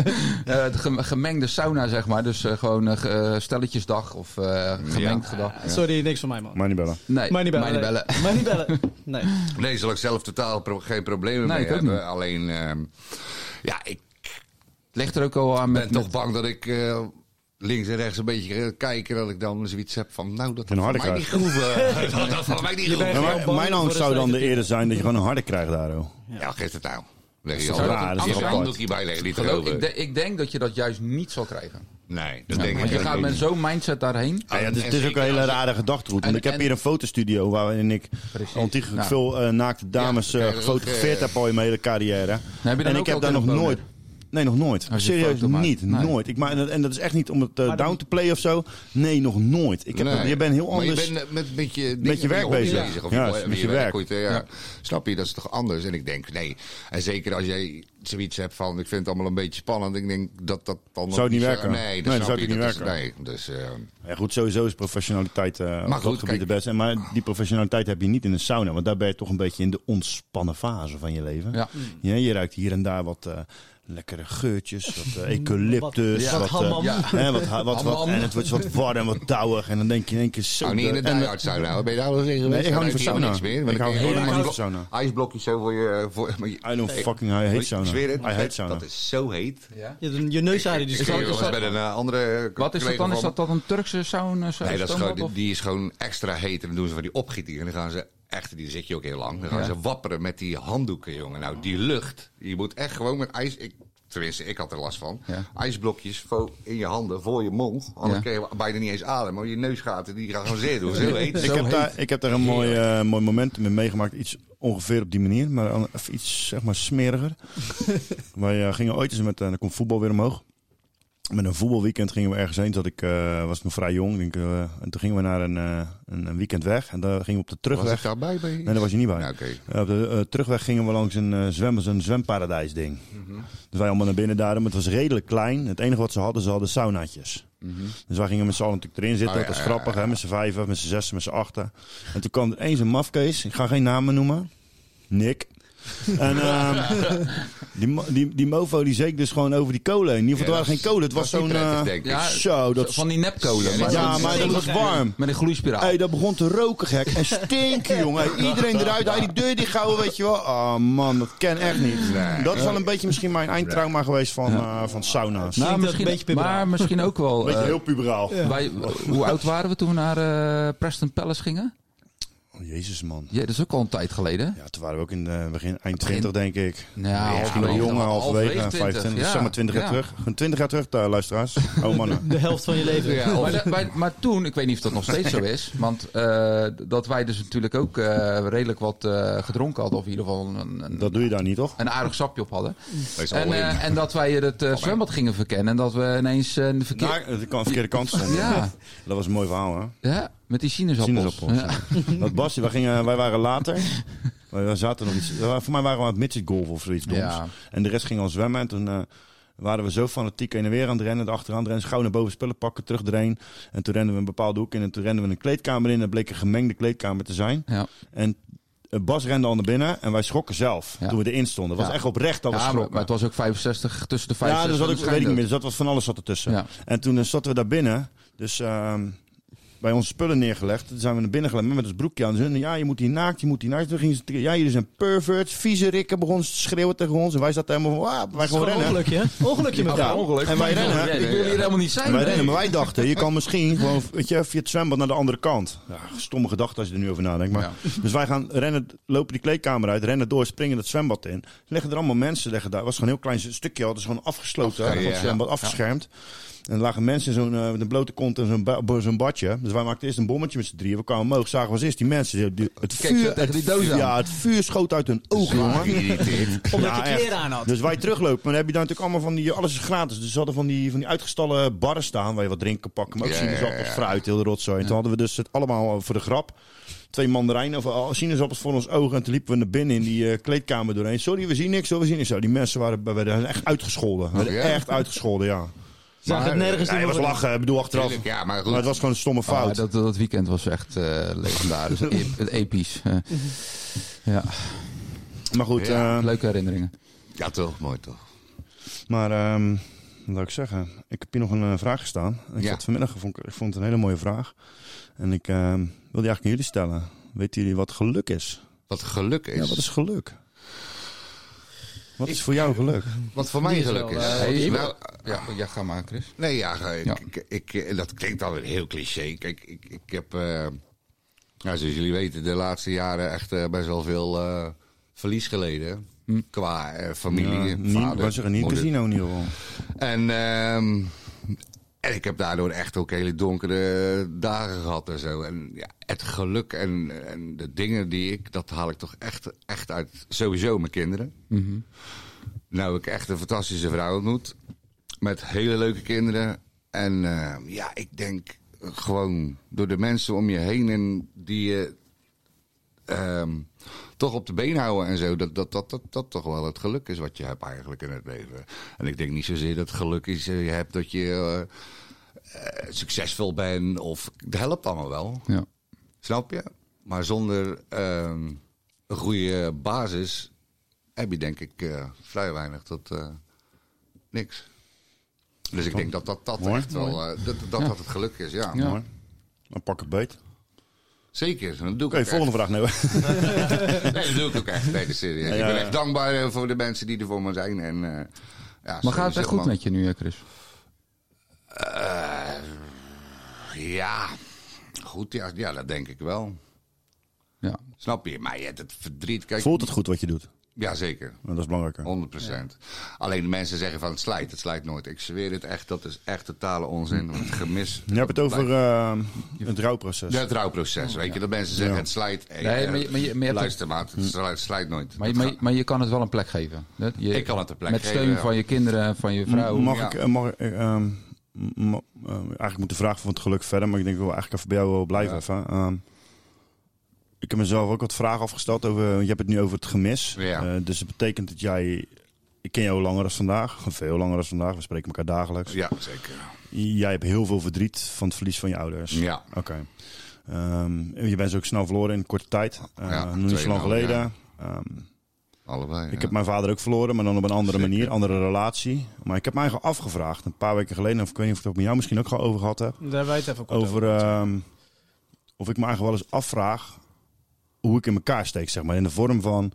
Speaker 7: Uh, de gem- gemengde sauna, zeg maar. Dus uh, gewoon uh, ge- uh, stelletjesdag of uh, gemengd
Speaker 8: Ja.
Speaker 7: gedag.
Speaker 2: Sorry, niks van mij, man.
Speaker 3: Maar niet bellen.
Speaker 7: Nee,
Speaker 2: Maar niet bellen.
Speaker 7: mij niet bellen.
Speaker 2: Maar niet bellen. Nee.
Speaker 8: Nee, zal ik zelf totaal pro- geen problemen
Speaker 7: Nee,
Speaker 8: mee
Speaker 7: ik ook
Speaker 8: hebben.
Speaker 7: niet.
Speaker 8: Alleen, ehm, ja, ik
Speaker 7: Ligt er ook al aan
Speaker 8: ben
Speaker 7: met...
Speaker 8: toch
Speaker 7: met-
Speaker 8: bang dat ik eh, links en rechts een beetje ga kijken. Dat ik dan zoiets heb van, nou, dat
Speaker 3: Een
Speaker 8: had
Speaker 3: harde
Speaker 8: van mij niet
Speaker 3: kruis.
Speaker 8: groeven. dat had van mij niet
Speaker 2: Je bent-
Speaker 8: groeven.
Speaker 3: Ja,
Speaker 2: heel
Speaker 3: maar,
Speaker 2: bang
Speaker 3: mijn
Speaker 2: voor
Speaker 3: angst
Speaker 2: de
Speaker 3: zou dan de
Speaker 2: cijfer.
Speaker 3: eerder zijn dat je gewoon een harde krijgt daar. Oh.
Speaker 8: Ja, geef het nou. Leg je
Speaker 7: Zou
Speaker 8: al
Speaker 7: dat
Speaker 3: Ja,
Speaker 7: een
Speaker 3: dat is
Speaker 7: angst
Speaker 3: wel
Speaker 7: zijn?
Speaker 3: apart.
Speaker 8: handdoekje bij, leg je niet
Speaker 7: Geloof-
Speaker 8: erover.
Speaker 7: ik, de- ik denk dat je dat juist niet zal krijgen.
Speaker 8: Nee, dat
Speaker 7: Ja,
Speaker 8: denk
Speaker 7: want
Speaker 8: ik
Speaker 7: je gaat
Speaker 8: ook
Speaker 7: met
Speaker 8: niet.
Speaker 7: zo'n mindset daarheen.
Speaker 3: Ja, ja, het is,
Speaker 8: En
Speaker 3: het is ook
Speaker 8: zeker
Speaker 3: een hele
Speaker 8: als je-
Speaker 3: rare gedachtegoed. Want
Speaker 7: En-
Speaker 3: ik heb
Speaker 7: en-
Speaker 3: hier een fotostudio waarin ik
Speaker 7: Precies.
Speaker 3: ontiegelijk
Speaker 7: Nou.
Speaker 3: veel uh, naakte dames
Speaker 8: Ja,
Speaker 3: uh,
Speaker 8: kijk, ook,
Speaker 3: gefotografeerd
Speaker 8: eh,
Speaker 3: heb al in mijn hele carrière.
Speaker 7: heb je dan
Speaker 3: En
Speaker 7: ook
Speaker 3: ik heb
Speaker 7: ook
Speaker 3: daar
Speaker 7: in
Speaker 3: nog
Speaker 7: een boner?
Speaker 3: nooit... Nee, nog nooit.
Speaker 7: Als je
Speaker 3: Serieus
Speaker 7: foto maakt?
Speaker 3: niet.
Speaker 7: Nee.
Speaker 3: Nooit. Ik, maar, en dat is echt niet om het uh,
Speaker 2: Maar dan-
Speaker 3: down to play of zo. Nee, nog nooit. Ik heb,
Speaker 8: Nee.
Speaker 3: Je bent heel
Speaker 8: Maar
Speaker 3: anders.
Speaker 8: je bent met, met je, dingen,
Speaker 3: Met je werk
Speaker 8: hobby
Speaker 3: bezig.
Speaker 8: Of
Speaker 3: Ja,
Speaker 8: je,
Speaker 3: met
Speaker 8: met
Speaker 3: je
Speaker 8: je
Speaker 3: werk.
Speaker 8: werk. Ja.
Speaker 7: Ja.
Speaker 8: Snap je, dat is toch anders? En ik denk, nee. En zeker als jij zoiets hebt van, ik vind het allemaal een beetje spannend. Ik denk dat dat dan...
Speaker 3: Zou het niet
Speaker 8: zo-
Speaker 3: werken?
Speaker 8: Nee,
Speaker 3: Nee,
Speaker 8: dat
Speaker 3: dat
Speaker 8: snap
Speaker 3: zou
Speaker 8: je.
Speaker 3: het niet
Speaker 8: dat is-
Speaker 3: werken.
Speaker 8: Nee, dus... eh,
Speaker 3: Ja, goed, sowieso is professionaliteit uh, op
Speaker 8: goed,
Speaker 3: dat gebied
Speaker 8: kijk.
Speaker 3: het beste. Maar die professionaliteit heb je niet in een sauna. Want daar ben je toch een beetje in de ontspannen fase van je leven.
Speaker 7: Ja.
Speaker 3: Ja, je ruikt hier en daar wat... Uh, lekkere geurtjes, wat uh, eucalyptus,
Speaker 2: Wat-
Speaker 3: wat,
Speaker 2: wat
Speaker 3: uh,
Speaker 2: hammam.
Speaker 7: Ja.
Speaker 3: hè, wat, ha- wat, wat,
Speaker 7: Hammam.
Speaker 3: en het wordt wat warm en wat dauwig. En dan denk je in één keer zo...
Speaker 8: Nou, niet in de
Speaker 3: en-
Speaker 8: die-hard sauna. Ben je daar wel eens in geweest?
Speaker 3: Nee, ik hou niet van
Speaker 8: Dan
Speaker 3: sauna.
Speaker 8: heb je helemaal niks meer.
Speaker 3: Ik hou
Speaker 8: Dan kun je
Speaker 3: helemaal niet
Speaker 8: gewoon
Speaker 3: van sauna.
Speaker 8: ijsblokjes zo voor je... Voor, maar je-
Speaker 3: I don't fucking, I hate sauna.
Speaker 8: Ik zweer het,
Speaker 3: I hate sauna.
Speaker 8: dat is zo heet.
Speaker 7: Ja.
Speaker 2: Je, je neusharen die
Speaker 8: Ik
Speaker 2: staan.
Speaker 8: ging wel eens met een eh, andere
Speaker 7: Wat is dat
Speaker 8: collega
Speaker 7: dan? Is
Speaker 8: van-
Speaker 7: dat, dat een Turkse sauna?
Speaker 8: Nee, dat is
Speaker 7: stoombad,
Speaker 8: gewoon,
Speaker 7: of?
Speaker 8: die is gewoon extra heet. En dan doen ze van die opgieting. En dan gaan ze echt, die zit je ook heel lang. Dan gaan
Speaker 7: Ja.
Speaker 8: ze wapperen met die handdoeken, jongen. Nou, die lucht. Je moet echt gewoon met ijs... Ik, tenminste, ik had er last van.
Speaker 7: Ja.
Speaker 8: IJsblokjes vo- in je handen, voor je mond. Anders
Speaker 7: Ja.
Speaker 8: kun je bijna niet eens ademen. Maar je neusgaten, die gaan gewoon zeer doen. Zo heet.
Speaker 3: Ik
Speaker 7: Zo
Speaker 3: heb,
Speaker 7: heet.
Speaker 3: daar, ik heb daar een mooi, uh, mooi moment mee meegemaakt. Iets ongeveer op die manier. Maar dan even iets zeg maar smeriger. Wij uh, gingen ooit eens met... Uh, dan komt voetbal weer omhoog. Met een voetbalweekend gingen we ergens heen. Dat ik uh, was nog vrij jong. Denk, uh, en toen gingen we naar een, uh, een, een weekend weg. En daar gingen we op de
Speaker 8: Was ik
Speaker 3: terugweg...
Speaker 8: daarbij? Bij?
Speaker 3: Nee, daar was je niet bij.
Speaker 8: Ja, oké.
Speaker 3: Uh, op de uh, terugweg gingen we langs een, uh, zwem, een zwemparadijs ding.
Speaker 8: Mhm.
Speaker 3: Dus wij allemaal naar binnen daar. Maar het was redelijk klein. Het enige wat ze hadden, ze hadden saunaatjes.
Speaker 7: Mm-hmm.
Speaker 3: Dus wij gingen met z'n allen natuurlijk erin zitten.
Speaker 8: Oh, ja,
Speaker 3: dat was
Speaker 8: ja,
Speaker 3: grappig,
Speaker 8: ja, ja.
Speaker 3: hè? Met z'n vijven, met z'n zessen, met z'n achten. En toen kwam er eens een mafkees. Ik ga geen namen noemen. Nick. En uh, die, die, die mofo die zeek dus gewoon over die kolen heen. In ieder geval,
Speaker 8: Ja,
Speaker 3: het waren geen kolen. Het was
Speaker 8: dat is
Speaker 3: zo'n...
Speaker 8: niet prettig,
Speaker 3: Uh,
Speaker 8: denk ik.
Speaker 7: Ja,
Speaker 3: zo, dat...
Speaker 7: Van die nepkolen.
Speaker 8: Ja,
Speaker 7: maar
Speaker 3: Ja,
Speaker 7: dat-
Speaker 3: maar dat was warm.
Speaker 7: Met een gloeispiraal.
Speaker 3: Hey, dat begon te roken, gek. En stinken, jongen. Hey, iedereen eruit. Hij die deur dicht houden, weet je wel. Oh man, dat ken echt niet.
Speaker 8: Nee.
Speaker 3: Dat is wel een beetje misschien mijn eindtrauma geweest van, uh, van sauna's.
Speaker 2: Nou,
Speaker 7: Nou,
Speaker 2: Klinkt ook een beetje puberaal.
Speaker 7: maar misschien ook wel.
Speaker 3: Beetje
Speaker 7: eh,
Speaker 3: heel puberaal.
Speaker 7: wij, hoe oud waren we toen we naar eh, Preston Palace gingen?
Speaker 3: Oh, jezus, man.
Speaker 7: Ja, dat is ook al een tijd geleden.
Speaker 3: Ja, toen waren we ook in de begin, eind twintig, denk ik.
Speaker 7: Nou,
Speaker 3: Ja,
Speaker 7: halverwege-
Speaker 3: jongen, halverwege,
Speaker 7: twintig,
Speaker 3: vijfentwintig,
Speaker 7: ja.
Speaker 3: zeg maar twintig jaar
Speaker 7: Ja.
Speaker 3: terug. Gewoon twintig jaar terug, uh, luisteraars. Oh, mannen.
Speaker 2: De helft van je leven.
Speaker 8: Ja,
Speaker 7: Maar, de- wij- maar toen, ik weet niet of dat nog steeds zo is, want eh, dat wij dus natuurlijk ook eh, redelijk wat eh, gedronken hadden, of in ieder geval een, een,
Speaker 3: Dat doe je daar niet, toch?
Speaker 7: een aardig sapje op hadden.
Speaker 8: Wees
Speaker 7: En,
Speaker 8: all in.
Speaker 7: eh, en dat wij het eh, zwembad gingen verkennen en dat we ineens eh, de verkeer...
Speaker 3: Naar de kan- verkeerde kant stonden.
Speaker 7: Ja,
Speaker 3: Dat was een mooi verhaal, hè?
Speaker 7: ja, met die sinaasappels.
Speaker 3: Sinaasappels,
Speaker 7: Ja.
Speaker 3: Dat Basje, wij, gingen, wij waren later. Wij zaten nog iets. Voor mij waren we aan het midget golf of zoiets doms.
Speaker 7: Ja.
Speaker 3: En de rest ging al zwemmen. En toen uh, waren we zo fanatiek heen en weer aan het rennen. Achteraan rennen, gauw naar boven spullen pakken, terug erheen. En toen renden we een bepaalde hoek in. En toen renden we een kleedkamer in. Dat bleek een gemengde kleedkamer te zijn.
Speaker 7: Ja.
Speaker 3: En uh, Bas rende al naar binnen. En wij schrokken zelf
Speaker 7: Ja.
Speaker 3: toen we erin stonden. Het was
Speaker 7: Ja.
Speaker 3: echt oprecht dat we
Speaker 7: Ja, maar,
Speaker 3: schrokken.
Speaker 7: maar het was ook vijfenzestig, tussen de
Speaker 3: Ja,
Speaker 7: vijfenzestig
Speaker 3: dat,
Speaker 7: en
Speaker 3: ook,
Speaker 7: de
Speaker 3: weet ik niet meer.
Speaker 7: schijnddood.
Speaker 3: Dus dat was van alles zat ertussen.
Speaker 7: Ja.
Speaker 3: En toen uh, zaten we daar binnen. Dus uh, bij onze spullen neergelegd. Toen zijn we naar binnen gelegd met ons broekje aan. Ze zeiden, ja, je moet hier naakt, je moet hier naakt. Toen gingen ze, ja, jullie zijn perverts, vieze rikken. Begonnen ze te schreeuwen tegen ons. En wij zaten helemaal van, ah, wij gewoon rennen.
Speaker 2: Ongelukje, hè? Ongelukje met
Speaker 3: Ja.
Speaker 2: jou.
Speaker 7: Ongeluk.
Speaker 3: En wij rennen.
Speaker 7: Ik wil hier helemaal niet zijn.
Speaker 3: En wij
Speaker 7: nee.
Speaker 3: rennen, maar wij dachten, je kan misschien gewoon weet je, via het zwembad naar de andere kant. Ja, stomme gedachte als je er nu over nadenkt. Maar, Dus wij gaan rennen, lopen die kleedkamer uit, rennen door, springen het zwembad in. Leggen er allemaal mensen, leggen daar. Het was gewoon een heel klein stukje, hadden ze gewoon afgesloten.
Speaker 8: Afge-
Speaker 3: hè, van het
Speaker 8: ja.
Speaker 3: zwembad, afgeschermd. En er lagen mensen in zo'n, uh, met een blote kont en zo'n, ba- zo'n badje. Dus wij maakten eerst een bommetje met z'n drieën. We kwamen omhoog, zagen we als eerst die mensen. Die, die- het,
Speaker 7: Kijk, zo
Speaker 3: vuur,
Speaker 7: tegen
Speaker 3: het,
Speaker 7: die doos aan.
Speaker 3: ja, het vuur schoot uit hun ogen, jongen.
Speaker 8: Geïrriteerd.
Speaker 2: Omdat
Speaker 3: Ja,
Speaker 2: je
Speaker 3: echt.
Speaker 2: kleren aan had.
Speaker 3: Dus wij teruglopen, maar dan heb je daar natuurlijk allemaal van die, alles is gratis. Dus ze hadden van die, van die uitgestallen barren staan waar je wat drinken kan pakken. Maar ook
Speaker 8: Ja,
Speaker 3: sinaasappels,
Speaker 8: ja, ja.
Speaker 3: fruit, heel de rotzooi. En toen hadden we dus het allemaal voor de grap. Twee mandarijnen of uh, sinaasappels voor ons ogen. En toen liepen we naar binnen in die uh, kleedkamer doorheen. Sorry, we zien niks, hoor, we zien niks. Zo, die mensen waren, werden echt uitgescholden. Werden
Speaker 8: ja?
Speaker 3: echt uitgescholden, ja.
Speaker 2: Zag het
Speaker 8: Maar,
Speaker 2: nergens
Speaker 3: Ja,
Speaker 2: in
Speaker 3: het was
Speaker 2: voor-
Speaker 3: lachen, ik bedoel achteraf.
Speaker 8: Tuurlijk, ja, maar goed.
Speaker 3: Maar het was gewoon een stomme
Speaker 7: Ah,
Speaker 3: fout.
Speaker 7: dat, dat weekend was echt uh, legendarisch. Ep- episch. Uh, ja,
Speaker 3: Maar goed,
Speaker 8: Ja.
Speaker 3: uh,
Speaker 7: leuke herinneringen.
Speaker 8: Ja, toch. Mooi, toch.
Speaker 3: maar um, wat wil ik zeggen? Ik heb hier nog een uh, vraag gestaan. Ik
Speaker 8: Ja.
Speaker 3: zat vanmiddag, vond ik, ik vond het een hele mooie vraag. En ik uh, wilde die eigenlijk aan jullie stellen. Weten jullie wat geluk is?
Speaker 8: Wat geluk is.
Speaker 3: Ja, wat is geluk? Wat is voor jou geluk?
Speaker 8: Wat voor mij
Speaker 2: Die is
Speaker 8: geluk
Speaker 2: wel,
Speaker 8: is.
Speaker 2: eh,
Speaker 7: Hey,
Speaker 8: Nou,
Speaker 7: ja, ja, ga maar, Chris.
Speaker 8: nee, ja, ik,
Speaker 7: Ja.
Speaker 8: Ik, ik- dat klinkt alweer heel cliché. Kijk, ik, ik heb, eh, nou, zoals jullie weten, de laatste jaren echt eh, best wel veel eh, verlies geleden.
Speaker 7: Hm.
Speaker 8: Qua eh, familie,
Speaker 3: Ja, niet,
Speaker 8: vader,
Speaker 3: ik wou zeggen, niet
Speaker 8: moeder.
Speaker 3: casino in ieder geval.
Speaker 8: En, ehm, en ik heb daardoor echt ook hele donkere dagen gehad en zo. En ja, het geluk en, en de dingen die ik, dat haal ik toch echt, echt uit sowieso mijn kinderen.
Speaker 7: Mhm.
Speaker 8: Nou, ik echt een fantastische vrouw ontmoet. Met hele leuke kinderen. En eh, ja, ik denk gewoon door de mensen om je heen en die je ehm, toch op de been houden en zo. Dat dat, dat, dat dat toch wel het geluk is wat je hebt eigenlijk in het leven. En ik denk niet zozeer dat het geluk is eh, je hebt dat je eh, eh, succesvol bent. Of dat helpt allemaal wel.
Speaker 7: Ja.
Speaker 8: Snap je? Maar zonder ehm, een goede basis heb je denk ik eh, vrij weinig tot eh, niks. Dus ik denk dat dat, dat
Speaker 3: Mooi.
Speaker 8: echt wel eh, dat, dat,
Speaker 7: Ja.
Speaker 8: dat het geluk is, ja.
Speaker 7: Ja.
Speaker 3: Mooi. Dan pak het beet.
Speaker 8: Zeker, dat doe ik
Speaker 3: Oké,
Speaker 8: ook
Speaker 3: volgende vraag. Nee,
Speaker 8: echt. Nee, dat doe ik ook echt. Nee, dat is serieus.
Speaker 3: Ja,
Speaker 8: Ik
Speaker 3: ja,
Speaker 8: ben
Speaker 3: ja.
Speaker 8: echt dankbaar eh, voor de mensen die er voor me zijn. En, eh, ja,
Speaker 7: Maar gaat het echt goed
Speaker 8: man.
Speaker 7: met je nu, hè, Chris?
Speaker 8: Eh, ja, goed, ja, ja, dat denk ik wel.
Speaker 7: Ja.
Speaker 8: Snap je? Maar je hebt het verdriet. Kijk,
Speaker 3: Voelt het goed wat je doet?
Speaker 8: Ja, zeker.
Speaker 3: Nou, dat is belangrijker.
Speaker 8: honderd procent. Alleen de mensen zeggen van het slijt. Het slijt nooit. Ik zweer het echt. Dat is echt totale onzin. Het gemis.
Speaker 3: Je hebt het over uh, het rouwproces.
Speaker 8: Ja, het rouwproces. Weet je, dat mensen zeggen
Speaker 3: Ja.
Speaker 8: het slijt. Hey,
Speaker 7: Nee,
Speaker 8: eh,
Speaker 7: maar je- maar je- maar je hebt
Speaker 8: luister, maat. Het slijt, het slijt nooit.
Speaker 7: Maar, je-
Speaker 8: Het
Speaker 7: maar, je- maar je kan het wel een plek geven. hè? Je,
Speaker 8: Ik kan het een plek
Speaker 7: met
Speaker 8: geven,
Speaker 7: steun
Speaker 8: ja.
Speaker 7: van je kinderen en van je vrouw.
Speaker 3: Mag
Speaker 8: ja.
Speaker 3: ik, eh, mag, ik, eh, ehm, ma- eh, eigenlijk moet de vraag van het geluk verder, maar ik denk ik wil eigenlijk even bij jou wel blijven.
Speaker 8: Ja.
Speaker 3: Even. Ehm, ik heb mezelf ook wat vragen afgesteld over. Je hebt het nu over het gemis.
Speaker 8: Ja.
Speaker 3: Eh, dus dat betekent dat jij. Ik ken jou langer dan vandaag, veel langer dan vandaag. We spreken elkaar dagelijks.
Speaker 8: Ja, zeker.
Speaker 3: jij hebt heel veel verdriet van het verlies van je ouders.
Speaker 8: Ja.
Speaker 3: Oké. Okay. Um, je bent ze ook snel verloren in een korte tijd. Uh,
Speaker 8: Ja,
Speaker 3: nog niet zo lang geleden. Um,
Speaker 8: Allebei,
Speaker 3: ik
Speaker 8: ja.
Speaker 3: heb mijn vader ook verloren, maar dan op een andere
Speaker 8: Zeker.
Speaker 3: manier, andere relatie. Maar ik heb mij eigenlijk afgevraagd, een paar weken geleden, of ik weet niet of ik het ook met jou misschien ook al over gehad heb.
Speaker 2: Daar hebben wij het even kort
Speaker 3: Over um, of ik me eigenlijk wel eens afvraag hoe ik in elkaar steek, zeg maar. In de vorm van,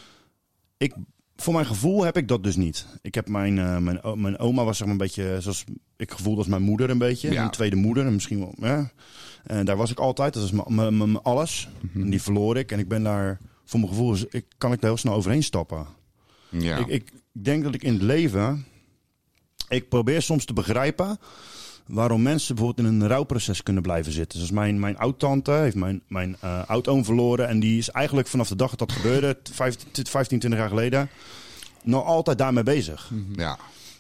Speaker 3: ik, voor mijn gevoel heb ik dat dus niet. Ik heb mijn, uh, mijn, mijn oma was zeg maar een beetje, zoals ik gevoelde als mijn moeder een beetje.
Speaker 8: Ja.
Speaker 3: Mijn tweede moeder, en misschien wel, ja. En daar was ik altijd, dat is mijn, mijn, mijn alles.
Speaker 7: Mm-hmm.
Speaker 3: En die verloor ik en ik ben daar, voor mijn gevoel, ik, kan ik daar heel snel overheen stappen.
Speaker 8: Ja.
Speaker 3: Ik, ik denk dat ik in het leven, ik probeer soms te begrijpen waarom mensen bijvoorbeeld in een rouwproces kunnen blijven zitten. Zoals mijn, mijn oud-tante heeft mijn, mijn uh, oud-oom verloren. En die is eigenlijk vanaf de dag dat dat gebeurde, vijftien, twintig jaar geleden, nog altijd daarmee bezig.
Speaker 8: Ja.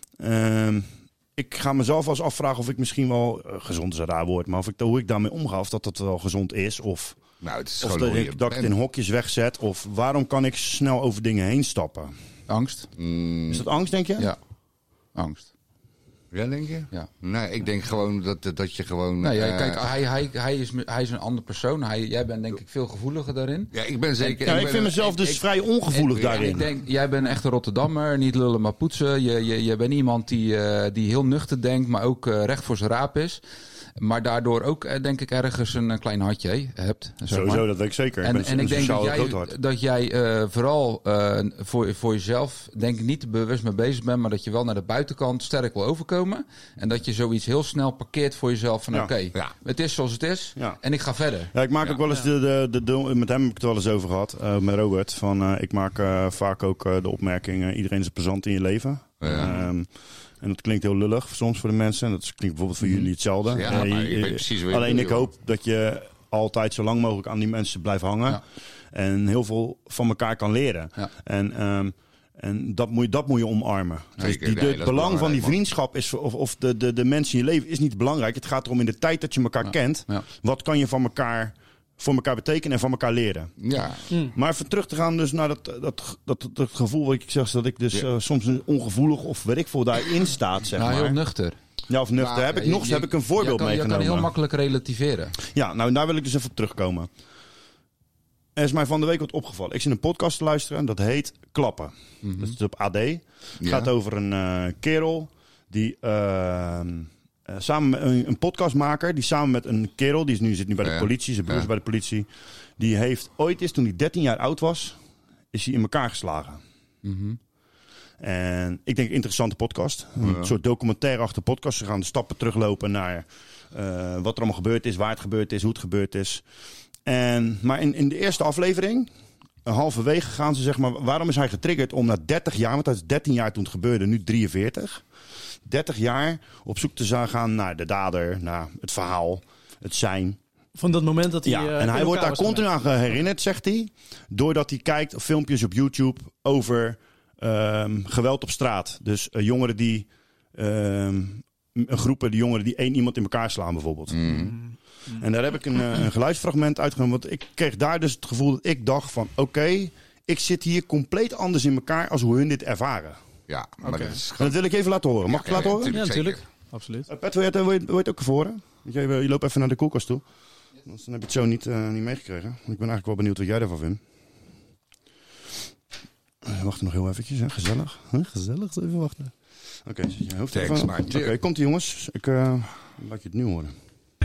Speaker 3: Uh, ik ga mezelf wel eens afvragen of ik misschien wel, uh, gezond is een raar woord, maar of ik, hoe ik daarmee omga, of dat dat wel gezond is. Of,
Speaker 8: Nou, het is
Speaker 3: of
Speaker 8: gewoon
Speaker 3: dat
Speaker 8: hoe
Speaker 3: ik,
Speaker 8: je
Speaker 3: dat ik het in
Speaker 8: bent.
Speaker 3: hokjes wegzet. Of waarom kan ik snel over dingen heen stappen?
Speaker 7: Angst?
Speaker 8: Mm,
Speaker 3: Is dat angst, denk je?
Speaker 7: Ja, angst.
Speaker 8: ja, denk je?
Speaker 7: Ja.
Speaker 8: Nee, ik denk gewoon dat, dat je gewoon...
Speaker 7: Nee, ja,
Speaker 8: eh,
Speaker 7: kijk, hij, hij, hij, is, hij is een andere persoon. Hij, jij bent denk ik veel gevoeliger daarin.
Speaker 8: Ja, ik ben zeker...
Speaker 3: Ja, ik
Speaker 8: ben-
Speaker 3: vind mezelf
Speaker 8: ik-
Speaker 3: dus
Speaker 8: ik-
Speaker 3: vrij ongevoelig
Speaker 8: ik-
Speaker 3: daarin.
Speaker 7: Ik denk, jij bent echt een Rotterdammer, niet lullen maar poetsen. Je, je, je bent iemand die, uh, die heel nuchter denkt, maar ook uh, recht voor zijn raap is. Maar daardoor ook, uh, denk ik, ergens een, een klein hartje hebt. Zeg
Speaker 3: Sowieso,
Speaker 7: maar.
Speaker 3: dat weet ik zeker. Ik
Speaker 7: En,
Speaker 3: ben
Speaker 7: en ik
Speaker 3: een
Speaker 7: denk dat
Speaker 3: sociaal groot
Speaker 7: jij,
Speaker 3: hart.
Speaker 7: dat jij uh, vooral uh, voor, voor jezelf, denk ik, niet te bewust mee bezig bent, maar dat je wel naar de buitenkant sterk wil overkomen. En dat je zoiets heel snel parkeert voor jezelf van
Speaker 3: Ja.
Speaker 7: oké, okay,
Speaker 8: Ja.
Speaker 7: het is zoals het is
Speaker 3: Ja.
Speaker 7: en ik ga verder.
Speaker 3: Ja, ik maak ook wel eens de, de, de, de- met hem heb ik het wel eens over gehad, uh, met Robert. Van, uh, ik maak uh, vaak ook uh, de opmerking, uh, iedereen is een plezant in je leven.
Speaker 8: Ja.
Speaker 3: Um, en dat klinkt heel lullig soms voor de mensen. En dat klinkt bijvoorbeeld voor jullie hetzelfde.
Speaker 8: Ja,
Speaker 3: Uh,
Speaker 8: maar
Speaker 3: je-
Speaker 8: ik weet precies wat je
Speaker 3: alleen ik
Speaker 8: bedoelt.
Speaker 3: hoop dat je altijd zo lang mogelijk aan die mensen blijft hangen.
Speaker 7: Ja.
Speaker 3: En heel veel van elkaar kan leren.
Speaker 7: Ja.
Speaker 3: En, um, en dat, moet je, dat moet je omarmen. Dus
Speaker 8: Zeker,
Speaker 3: die,
Speaker 8: nee,
Speaker 3: de-
Speaker 8: dat
Speaker 3: het
Speaker 8: is
Speaker 3: belang van die
Speaker 8: belangrijk, man.
Speaker 3: vriendschap is, of, of de, de, de mensen in je leven is niet belangrijk. Het gaat erom in de tijd dat je elkaar
Speaker 7: Ja.
Speaker 3: kent.
Speaker 7: Ja.
Speaker 3: Wat kan je van elkaar, voor elkaar betekenen en van elkaar leren.
Speaker 8: Ja.
Speaker 3: Maar even terug te gaan dus naar dat, dat, dat, dat gevoel wat ik zeg, dat ik dus
Speaker 8: Ja.
Speaker 3: uh, soms een ongevoelig of weet ik veel daarin staat, zeg
Speaker 7: Nou,
Speaker 3: maar.
Speaker 7: heel nuchter.
Speaker 3: Ja, of nuchter.
Speaker 8: Nou,
Speaker 3: heb ik
Speaker 7: Je-
Speaker 3: nog
Speaker 7: je-
Speaker 3: heb ik een voorbeeld
Speaker 7: je kan, Je
Speaker 3: meegenomen.
Speaker 7: kan heel makkelijk relativeren.
Speaker 3: Ja, nou daar wil ik dus even op terugkomen. Er is mij van de week wat opgevallen. Ik zit een podcast te luisteren, dat heet Klappen.
Speaker 7: Mhm.
Speaker 3: Dat is op A D. Het
Speaker 8: Ja.
Speaker 3: gaat over een uh, kerel die uh, uh, samen met een, een podcastmaker, die samen met een kerel, die is nu, zit nu bij de
Speaker 8: Ja.
Speaker 3: politie, zijn broer is
Speaker 8: Ja.
Speaker 3: bij de politie, die heeft ooit eens, toen hij dertien jaar oud was, is hij in elkaar geslagen.
Speaker 7: Mhm.
Speaker 3: En ik denk interessante podcast. Een
Speaker 8: Ja.
Speaker 3: soort documentaire-achtige podcast. Ze gaan de stappen teruglopen naar uh, wat er allemaal gebeurd is, waar het gebeurd is, hoe het gebeurd is. En, maar in, in de eerste aflevering, een halverwege gaan ze zeg maar, waarom is hij getriggerd om na dertig jaar, want dat is dertien jaar toen het gebeurde, nu drieënveertig, dertig jaar op zoek te zijn gaan naar de dader, naar het verhaal, het zijn.
Speaker 2: Van dat moment dat hij...
Speaker 3: Ja,
Speaker 2: eh,
Speaker 3: en
Speaker 2: in
Speaker 3: hij wordt daar
Speaker 2: elkaar was
Speaker 3: continu aan herinnerd, zegt hij. Doordat hij kijkt op filmpjes op YouTube over um, geweld op straat. Dus uh, jongeren die... Um, een groepen die jongeren die één iemand in elkaar slaan bijvoorbeeld.
Speaker 8: Mm.
Speaker 3: En daar heb ik een, uh, een geluidsfragment uitgenomen. Want ik kreeg daar dus het gevoel dat ik dacht van... Oké, okay, ik zit hier compleet anders in elkaar als hoe hun dit ervaren.
Speaker 8: Ja, maar
Speaker 2: Oké.
Speaker 8: dat is
Speaker 3: En dat wil ik even laten horen. Mag ik het
Speaker 8: Ja,
Speaker 3: laten horen?
Speaker 2: Ja,
Speaker 8: Zeker.
Speaker 2: natuurlijk. Absoluut.
Speaker 3: Uh, Pet, wil je het, wil je, wil je het ook even horen? Je, je loopt even naar de koelkast toe. Dus dan heb je het zo niet, uh, niet meegekregen. Ik ben eigenlijk wel benieuwd wat jij ervan vindt. Uh, wacht nog heel eventjes, hè. Gezellig. Huh? Gezellig, even wachten. Oké, okay, zet je hoofd
Speaker 8: Thanks,
Speaker 3: even.
Speaker 8: maar
Speaker 3: Oké, okay, komt ie jongens. Ik uh, laat je het nu horen.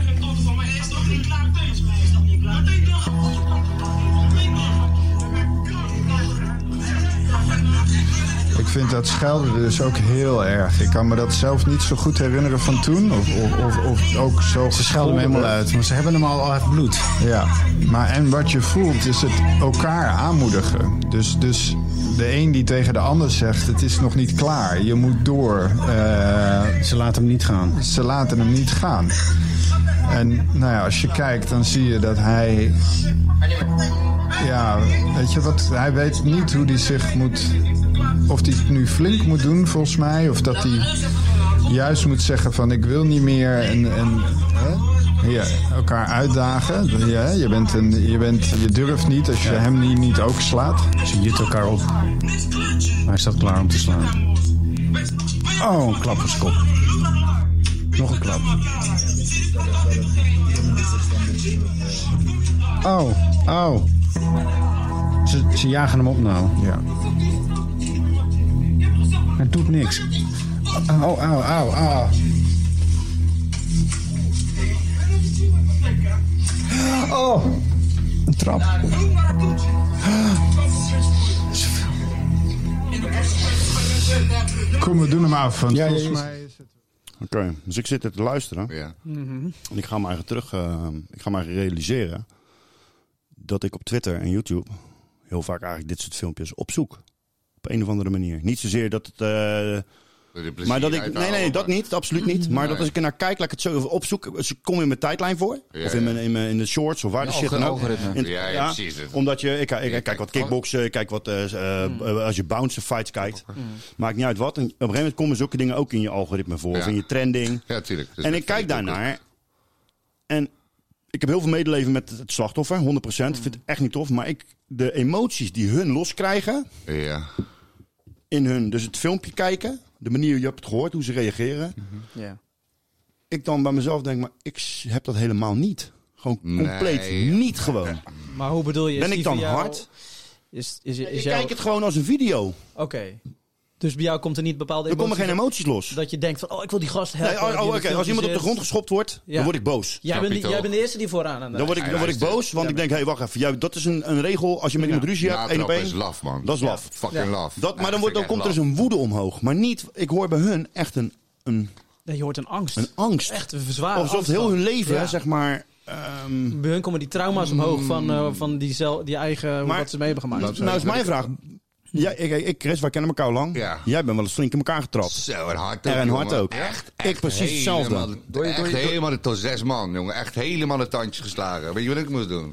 Speaker 9: Ik vind dat schelden dus ook heel erg. Ik kan me dat zelf niet zo goed herinneren van toen. Of, of, of, of ook zo.
Speaker 10: Ze schelden hem helemaal uit, maar ze hebben hem al uit bloed.
Speaker 9: Ja, maar en wat je voelt is het elkaar aanmoedigen. Dus, dus de een die tegen de ander zegt, het is nog niet klaar. Je moet door. Uh,
Speaker 10: ze laten hem niet gaan.
Speaker 9: Ze laten hem niet gaan. En nou ja, als je kijkt, dan zie je dat hij... Ja, weet je wat? Hij weet niet hoe hij zich moet... Of hij het nu flink moet doen, volgens mij. Of dat hij juist moet zeggen van ik wil niet meer. En, en hè? Ja, elkaar uitdagen. Ja, je, bent een, je, bent, je durft niet als je ja. hem niet, niet ook slaat.
Speaker 10: Ze jut elkaar op. Hij staat klaar om te slaan. Oh, een klap op zijn kop. Nog een klap. Oh, oh. Ze, ze jagen hem op nou.
Speaker 1: Ja.
Speaker 10: Hij doet niks. Oh, oh, oh, oh. Oh, een trap.
Speaker 9: Kom, we doen hem af. Want
Speaker 10: Ja,
Speaker 9: volgens
Speaker 10: ja, ja.
Speaker 9: mij is het...
Speaker 3: Oké, okay, dus ik zit er te luisteren.
Speaker 8: Ja.
Speaker 3: En ik ga me eigenlijk terug, uh, ik ga me eigenlijk realiseren dat ik op Twitter en YouTube heel vaak eigenlijk dit soort filmpjes opzoek. Op een of andere manier. Niet zozeer dat het... Uh, maar dat ik, nee, nee, dat niet, absoluut niet. Maar dat als ik er naar kijk, laat ik het zo even opzoeken. Dus ik kom in mijn tijdlijn voor.
Speaker 8: Ja,
Speaker 3: of in, mijn, in, mijn, in de shorts of waar de
Speaker 7: Ja,
Speaker 3: shit dan ook.
Speaker 7: algoritme.
Speaker 3: In-
Speaker 8: Ja, ja, precies.
Speaker 3: Omdat je, ik, ik, ik kijk wat kickboksen, ik kijk wat, uh, uh, als je bounce fights kijkt. Maakt niet uit wat. En op een gegeven moment komen zulke dingen ook in je algoritme voor.
Speaker 8: Ja.
Speaker 3: Of in je trending.
Speaker 8: Ja, tuurlijk. Dus
Speaker 3: En
Speaker 8: dat
Speaker 3: ik kijk
Speaker 8: vind ook
Speaker 3: daarnaar. En ik heb heel veel medeleven met het slachtoffer, honderd procent. Ik vind het echt niet tof. Maar ik, de emoties die hun loskrijgen
Speaker 8: Ja.
Speaker 3: in hun, dus het filmpje kijken, de manier, je hebt het gehoord, hoe ze reageren.
Speaker 2: Ja.
Speaker 3: Ik dan bij mezelf denk, maar ik heb dat helemaal niet. Gewoon compleet
Speaker 8: Nee.
Speaker 3: niet gewoon.
Speaker 2: Maar hoe bedoel je? is
Speaker 3: Ben ik
Speaker 2: die
Speaker 3: dan
Speaker 2: voor jou-
Speaker 3: hard?
Speaker 2: Is, is, is,
Speaker 3: Ik
Speaker 2: jou-
Speaker 3: kijk het gewoon als een video.
Speaker 2: Oké. Dus bij jou komt er niet bepaalde
Speaker 3: Er komen
Speaker 2: emoties
Speaker 3: geen
Speaker 2: op-
Speaker 3: emoties los.
Speaker 2: Dat je denkt van, oh, ik wil die gast helpen.
Speaker 3: Nee, oh,
Speaker 2: die
Speaker 3: oh,
Speaker 2: in
Speaker 3: oké,
Speaker 2: het
Speaker 3: als iemand op de
Speaker 2: filmpje
Speaker 3: grond
Speaker 2: zit.
Speaker 3: geschopt wordt,
Speaker 2: Ja.
Speaker 3: dan word ik boos.
Speaker 2: Jij
Speaker 8: Snap
Speaker 2: bent,
Speaker 8: je
Speaker 2: die,
Speaker 8: toch?
Speaker 2: jij bent de eerste die vooraan aan de
Speaker 3: Dan word ik, dan word ik boos, want ik denk, hé, hey, wacht even. Jij, dat is een, een regel als je met iemand ruzie hebt, één op
Speaker 8: Natrappen is
Speaker 3: één.
Speaker 8: laf, man.
Speaker 3: Dat is laf.
Speaker 8: Fucking laf.
Speaker 3: Dat, maar
Speaker 8: Ja,
Speaker 3: dan, wordt, dan
Speaker 8: vind ik
Speaker 3: komt er
Speaker 8: echt
Speaker 3: dus een woede omhoog. Maar niet, ik hoor bij hun echt een, een,
Speaker 2: Nee, je hoort een angst.
Speaker 3: een angst.
Speaker 2: Echt een zware
Speaker 3: Alsof
Speaker 2: angst
Speaker 3: heel
Speaker 2: van.
Speaker 3: hun leven,
Speaker 2: Ja.
Speaker 3: zeg maar... ehm,
Speaker 2: Bij hun komen die trauma's omhoog van, uh, van die, zel, die eigen,
Speaker 3: Maar-
Speaker 2: wat ze mee hebben gemaakt.
Speaker 3: nou is mijn vraag. Ja, ik, ik, Chris, wij kennen elkaar al lang.
Speaker 8: Ja.
Speaker 3: Jij bent wel eens flink in elkaar getrapt.
Speaker 8: Zo, en hard ook,
Speaker 3: En hard
Speaker 8: jongen.
Speaker 3: ook.
Speaker 8: Echt,
Speaker 3: Ik
Speaker 8: echt
Speaker 3: precies hetzelfde.
Speaker 8: helemaal-
Speaker 7: Doe je- doe
Speaker 8: Echt
Speaker 7: je- doe-
Speaker 8: helemaal de tot zes man, jongen. Echt helemaal de tandjes geslagen. Weet je wat ik moest doen?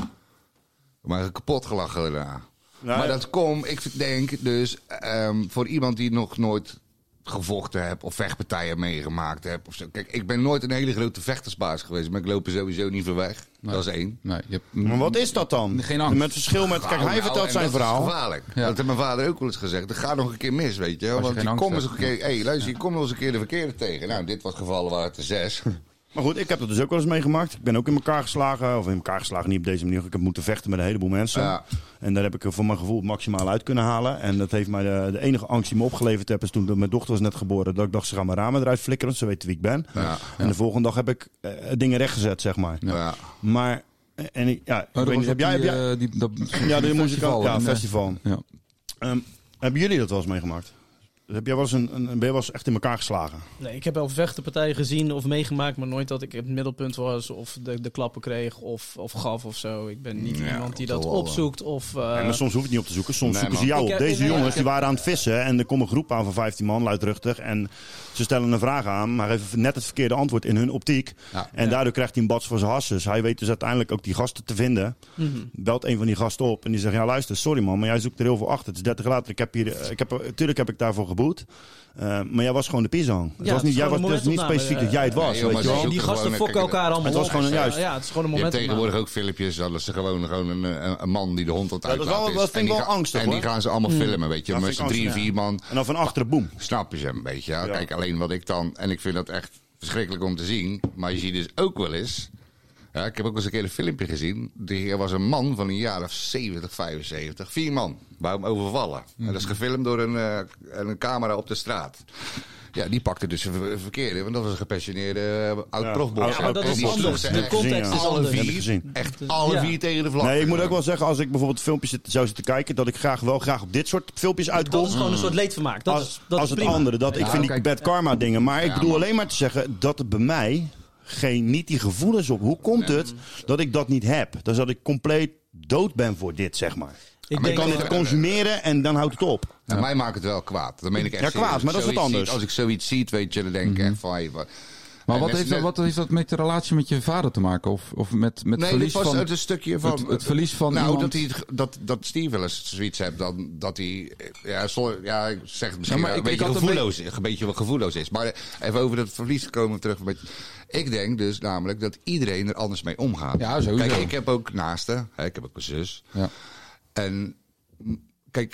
Speaker 8: Maar kapot gelachen daarna.
Speaker 3: Nou,
Speaker 8: maar dat komt, ik denk dus, um, voor iemand die nog nooit gevochten hebt of vechtpartijen meegemaakt hebt of zo. Kijk, ik ben nooit een hele grote vechtersbaas geweest, maar ik loop er sowieso niet voor weg.
Speaker 7: Nee.
Speaker 8: Dat is één.
Speaker 7: Nee, je hebt,
Speaker 3: Maar wat is dat dan?
Speaker 7: Geen angst.
Speaker 3: Met verschil met... Kijk,
Speaker 8: Nou,
Speaker 3: hij
Speaker 8: nou,
Speaker 3: vertelt
Speaker 8: en
Speaker 3: zijn
Speaker 8: dat
Speaker 3: verhaal.
Speaker 8: is gevaarlijk.
Speaker 7: Ja.
Speaker 8: Dat heeft mijn vader ook wel eens gezegd. Dat gaat nog een keer mis, weet je.
Speaker 7: je
Speaker 8: Want
Speaker 7: geen
Speaker 8: je
Speaker 7: angst
Speaker 8: komt eens een
Speaker 7: hebt.
Speaker 8: keer... Hé, hey, luister, je komt wel eens een keer de verkeerde tegen. Nou, dit was gevallen waar het er zes.
Speaker 3: Maar goed, ik heb dat dus ook wel eens meegemaakt. Ik ben ook in elkaar geslagen. Of in elkaar geslagen, niet op deze manier. Ik heb moeten vechten met een heleboel mensen.
Speaker 8: Ja.
Speaker 3: En daar heb ik er voor mijn gevoel het maximaal uit kunnen halen. En dat heeft mij de, de enige angst die me opgeleverd heb... is toen mijn dochter was net geboren... dat ik dacht, ze gaan mijn ramen eruit flikkeren... want ze weten wie ik ben.
Speaker 8: Ja.
Speaker 3: En de volgende dag heb ik eh, dingen rechtgezet, zeg maar.
Speaker 8: Ja.
Speaker 3: Maar... En ik, ja, ik
Speaker 7: Oh, dat
Speaker 3: weet
Speaker 7: was
Speaker 3: niet, heb
Speaker 7: op
Speaker 3: jij...
Speaker 7: die,
Speaker 3: Heb jij
Speaker 7: eh, die, dat,
Speaker 3: ja, de muzikaal, ja,
Speaker 7: in, eh,
Speaker 3: festival.
Speaker 7: Ja.
Speaker 3: Um, hebben jullie dat wel eens meegemaakt? Heb jij wel eens een, een, ben je wel eens echt in elkaar geslagen?
Speaker 2: Nee, ik heb wel vechtenpartijen gezien of meegemaakt, maar nooit dat ik het middelpunt was of de, de klappen kreeg of, of gaf of zo. Ik ben niet
Speaker 8: Ja,
Speaker 2: iemand die
Speaker 8: dat
Speaker 2: dat
Speaker 8: wel,
Speaker 2: opzoekt of... uh,
Speaker 3: Nee, maar soms hoef je het niet op te zoeken. Soms
Speaker 8: Nee,
Speaker 3: zoeken ze
Speaker 8: man.
Speaker 3: jou
Speaker 2: Ik
Speaker 3: op.
Speaker 2: heb-
Speaker 3: Deze
Speaker 2: nee,
Speaker 3: jongens
Speaker 2: ik
Speaker 3: die
Speaker 2: heb-
Speaker 3: waren aan het vissen en er komt een groep aan van vijftien man, luidruchtig. En ze stellen een vraag aan, maar geven net het verkeerde antwoord in hun optiek.
Speaker 7: Ja.
Speaker 3: En daardoor krijgt hij een bats voor zijn hasses. Hij weet dus uiteindelijk ook die gasten te vinden.
Speaker 2: mhm.
Speaker 3: Belt een van die gasten op en die zegt, ja luister, sorry man, maar jij zoekt er heel veel achter. Het is dertig later, ik heb hier, ik heb, tuurlijk heb ik daarvoor geboet. Uh, maar jij was gewoon de pisang. Het
Speaker 2: Ja,
Speaker 3: was
Speaker 2: het
Speaker 3: niet,
Speaker 2: is
Speaker 3: jij was
Speaker 2: gewoon
Speaker 3: dus
Speaker 2: een
Speaker 3: niet
Speaker 2: momentopname,
Speaker 3: specifiek dat jij het
Speaker 2: eh,
Speaker 3: was.
Speaker 8: nee, joh,
Speaker 3: weet
Speaker 8: maar
Speaker 3: je
Speaker 8: ze
Speaker 3: wel?
Speaker 2: Nee, die
Speaker 8: zoeken
Speaker 2: gasten
Speaker 8: gewoon-
Speaker 2: fokken
Speaker 8: kijk,
Speaker 2: elkaar allemaal
Speaker 3: het was
Speaker 2: op.
Speaker 3: gewoon
Speaker 2: Ja,
Speaker 3: juist.
Speaker 2: Ja, het is gewoon een
Speaker 8: Je hebt
Speaker 2: moment.
Speaker 8: tegenwoordig ook filmpjes dat ze gewoon, gewoon een, een, een man die de hond aan het
Speaker 3: Ja, dat is wel-
Speaker 8: uitlaten
Speaker 3: dat vind
Speaker 8: En
Speaker 3: ik
Speaker 8: die
Speaker 3: wel
Speaker 8: ga-
Speaker 3: angstig,
Speaker 8: En die
Speaker 3: hoor.
Speaker 8: gaan ze allemaal filmen, weet je.
Speaker 3: Dat
Speaker 8: Met
Speaker 3: vind
Speaker 8: z'n
Speaker 3: ik
Speaker 8: drie,
Speaker 3: angstig,
Speaker 8: vier man.
Speaker 3: En dan van achteren, boem.
Speaker 8: Snap je ze een beetje, ja?
Speaker 3: Ja.
Speaker 8: Kijk, alleen wat ik dan... En ik vind dat echt verschrikkelijk om te zien. Maar je ziet dus ook wel eens... Ja, ik heb ook wel eens een keer een filmpje gezien. Er was een man van een jaar of zeventig, vijfenzeventig. Vier man. Wou hem overvallen. En dat is gefilmd door een, uh, een camera op de straat. Ja, die pakte dus een ver- verkeerde. Want dat was een gepensioneerde uh, oud-profbokser.
Speaker 2: Ja, maar dat
Speaker 8: En
Speaker 2: is
Speaker 8: die
Speaker 2: anders.
Speaker 8: sloeg
Speaker 2: De
Speaker 8: echt
Speaker 2: context is
Speaker 8: alle
Speaker 2: anders.
Speaker 3: Heb ik
Speaker 8: vier,
Speaker 3: gezien.
Speaker 8: echt alle
Speaker 2: Ja.
Speaker 8: vier tegen de vlag.
Speaker 3: Nee, ik moet ook wel zeggen, als ik bijvoorbeeld filmpjes zit, zou zitten kijken, dat ik graag wel graag op dit soort filmpjes uitkom.
Speaker 2: Dat is gewoon een soort leedvermaak. Dat
Speaker 3: als
Speaker 2: is, dat
Speaker 3: als
Speaker 2: is
Speaker 3: het
Speaker 2: prima.
Speaker 3: andere. Dat, ik
Speaker 7: Ja,
Speaker 3: vind die
Speaker 7: kijk.
Speaker 3: bad karma dingen. Maar ik
Speaker 8: Ja,
Speaker 3: bedoel
Speaker 8: man.
Speaker 3: alleen maar te zeggen dat het bij mij geen, niet die gevoelens op. Hoe komt het dat ik dat niet heb? Dus dat ik compleet dood ben voor dit, zeg maar.
Speaker 2: Ik
Speaker 3: Ik
Speaker 2: denk
Speaker 3: kan
Speaker 2: dat-
Speaker 3: dit consumeren en dan houdt het op.
Speaker 8: En mij maakt het wel kwaad. Dat meen ik echt
Speaker 3: Ja,
Speaker 8: serieus.
Speaker 3: kwaad, maar dat is
Speaker 8: Als ik
Speaker 3: wat
Speaker 8: zoiets
Speaker 3: anders.
Speaker 8: zie- Als ik zoiets zie, weet je, dan denk ik echt van... hey, wat-
Speaker 7: Maar
Speaker 8: En
Speaker 7: wat
Speaker 8: net-
Speaker 7: heeft, dat,
Speaker 8: net-
Speaker 7: wat heeft dat met de relatie met je vader te maken? Of, of met, met
Speaker 8: Nee,
Speaker 7: verlies
Speaker 8: dit was
Speaker 7: van...
Speaker 8: uit een stukje van...
Speaker 7: het- het verlies van
Speaker 8: Nou,
Speaker 7: iemand-
Speaker 8: dat, hij, het- dat, dat Steve wel eens zoiets hebt, dan, dat hij... Ja, sorry, ja, ik zeg het misschien
Speaker 7: Ja, maar
Speaker 8: wel,
Speaker 7: ik-
Speaker 8: een
Speaker 7: ik
Speaker 8: beetje
Speaker 7: had een
Speaker 8: gevoelloos, een beetje wel gevoelloos is. Maar even over dat verlies komen terug. Een beetje. Ik denk dus namelijk dat iedereen er anders mee omgaat.
Speaker 7: Ja, sowieso.
Speaker 8: Kijk, ik heb ook naasten. Hè, ik heb ook een zus.
Speaker 7: Ja.
Speaker 8: En m, kijk,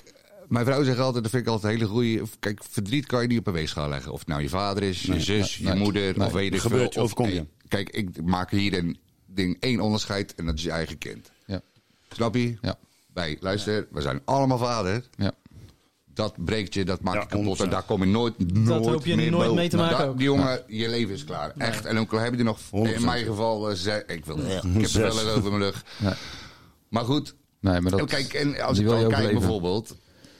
Speaker 8: mijn vrouw zegt altijd, dat vind ik altijd een hele goeie. Kijk, verdriet kan je niet op een weegschaal leggen. Of het nou je vader is, je
Speaker 3: Nee,
Speaker 8: zus,
Speaker 3: nee,
Speaker 8: je moeder,
Speaker 3: nee.
Speaker 8: of weet ik
Speaker 3: Gebeurt
Speaker 8: veel.
Speaker 3: je,
Speaker 8: Of-
Speaker 3: overkomt je.
Speaker 8: nee, Kijk, ik maak hier een ding één onderscheid en dat is je eigen kind.
Speaker 7: Ja.
Speaker 8: Snap je?
Speaker 7: Ja.
Speaker 8: Wij, luister, we zijn allemaal vader.
Speaker 7: Ja.
Speaker 8: Dat breekt je, dat maakt
Speaker 3: Ja,
Speaker 8: je kapot.
Speaker 3: honderd
Speaker 8: En daar
Speaker 3: procent.
Speaker 8: kom je nooit, nooit
Speaker 2: hoop je
Speaker 8: meer
Speaker 2: nooit
Speaker 8: boven.
Speaker 2: mee te
Speaker 8: Nou,
Speaker 2: maken
Speaker 8: dat-
Speaker 2: ook.
Speaker 8: Die jongen, je leven is klaar. Echt. En dan heb je er nog,
Speaker 3: honderd
Speaker 8: in
Speaker 3: procent.
Speaker 8: mijn geval, uh, ze, ik, wil, ik heb er wel
Speaker 3: Zes.
Speaker 8: eens over mijn rug.
Speaker 7: Nee.
Speaker 8: Maar goed,
Speaker 7: Nee, maar dat,
Speaker 8: en kijk, en als
Speaker 7: die
Speaker 8: ik
Speaker 7: wil je
Speaker 8: dan kijk
Speaker 7: overleven.
Speaker 8: bijvoorbeeld.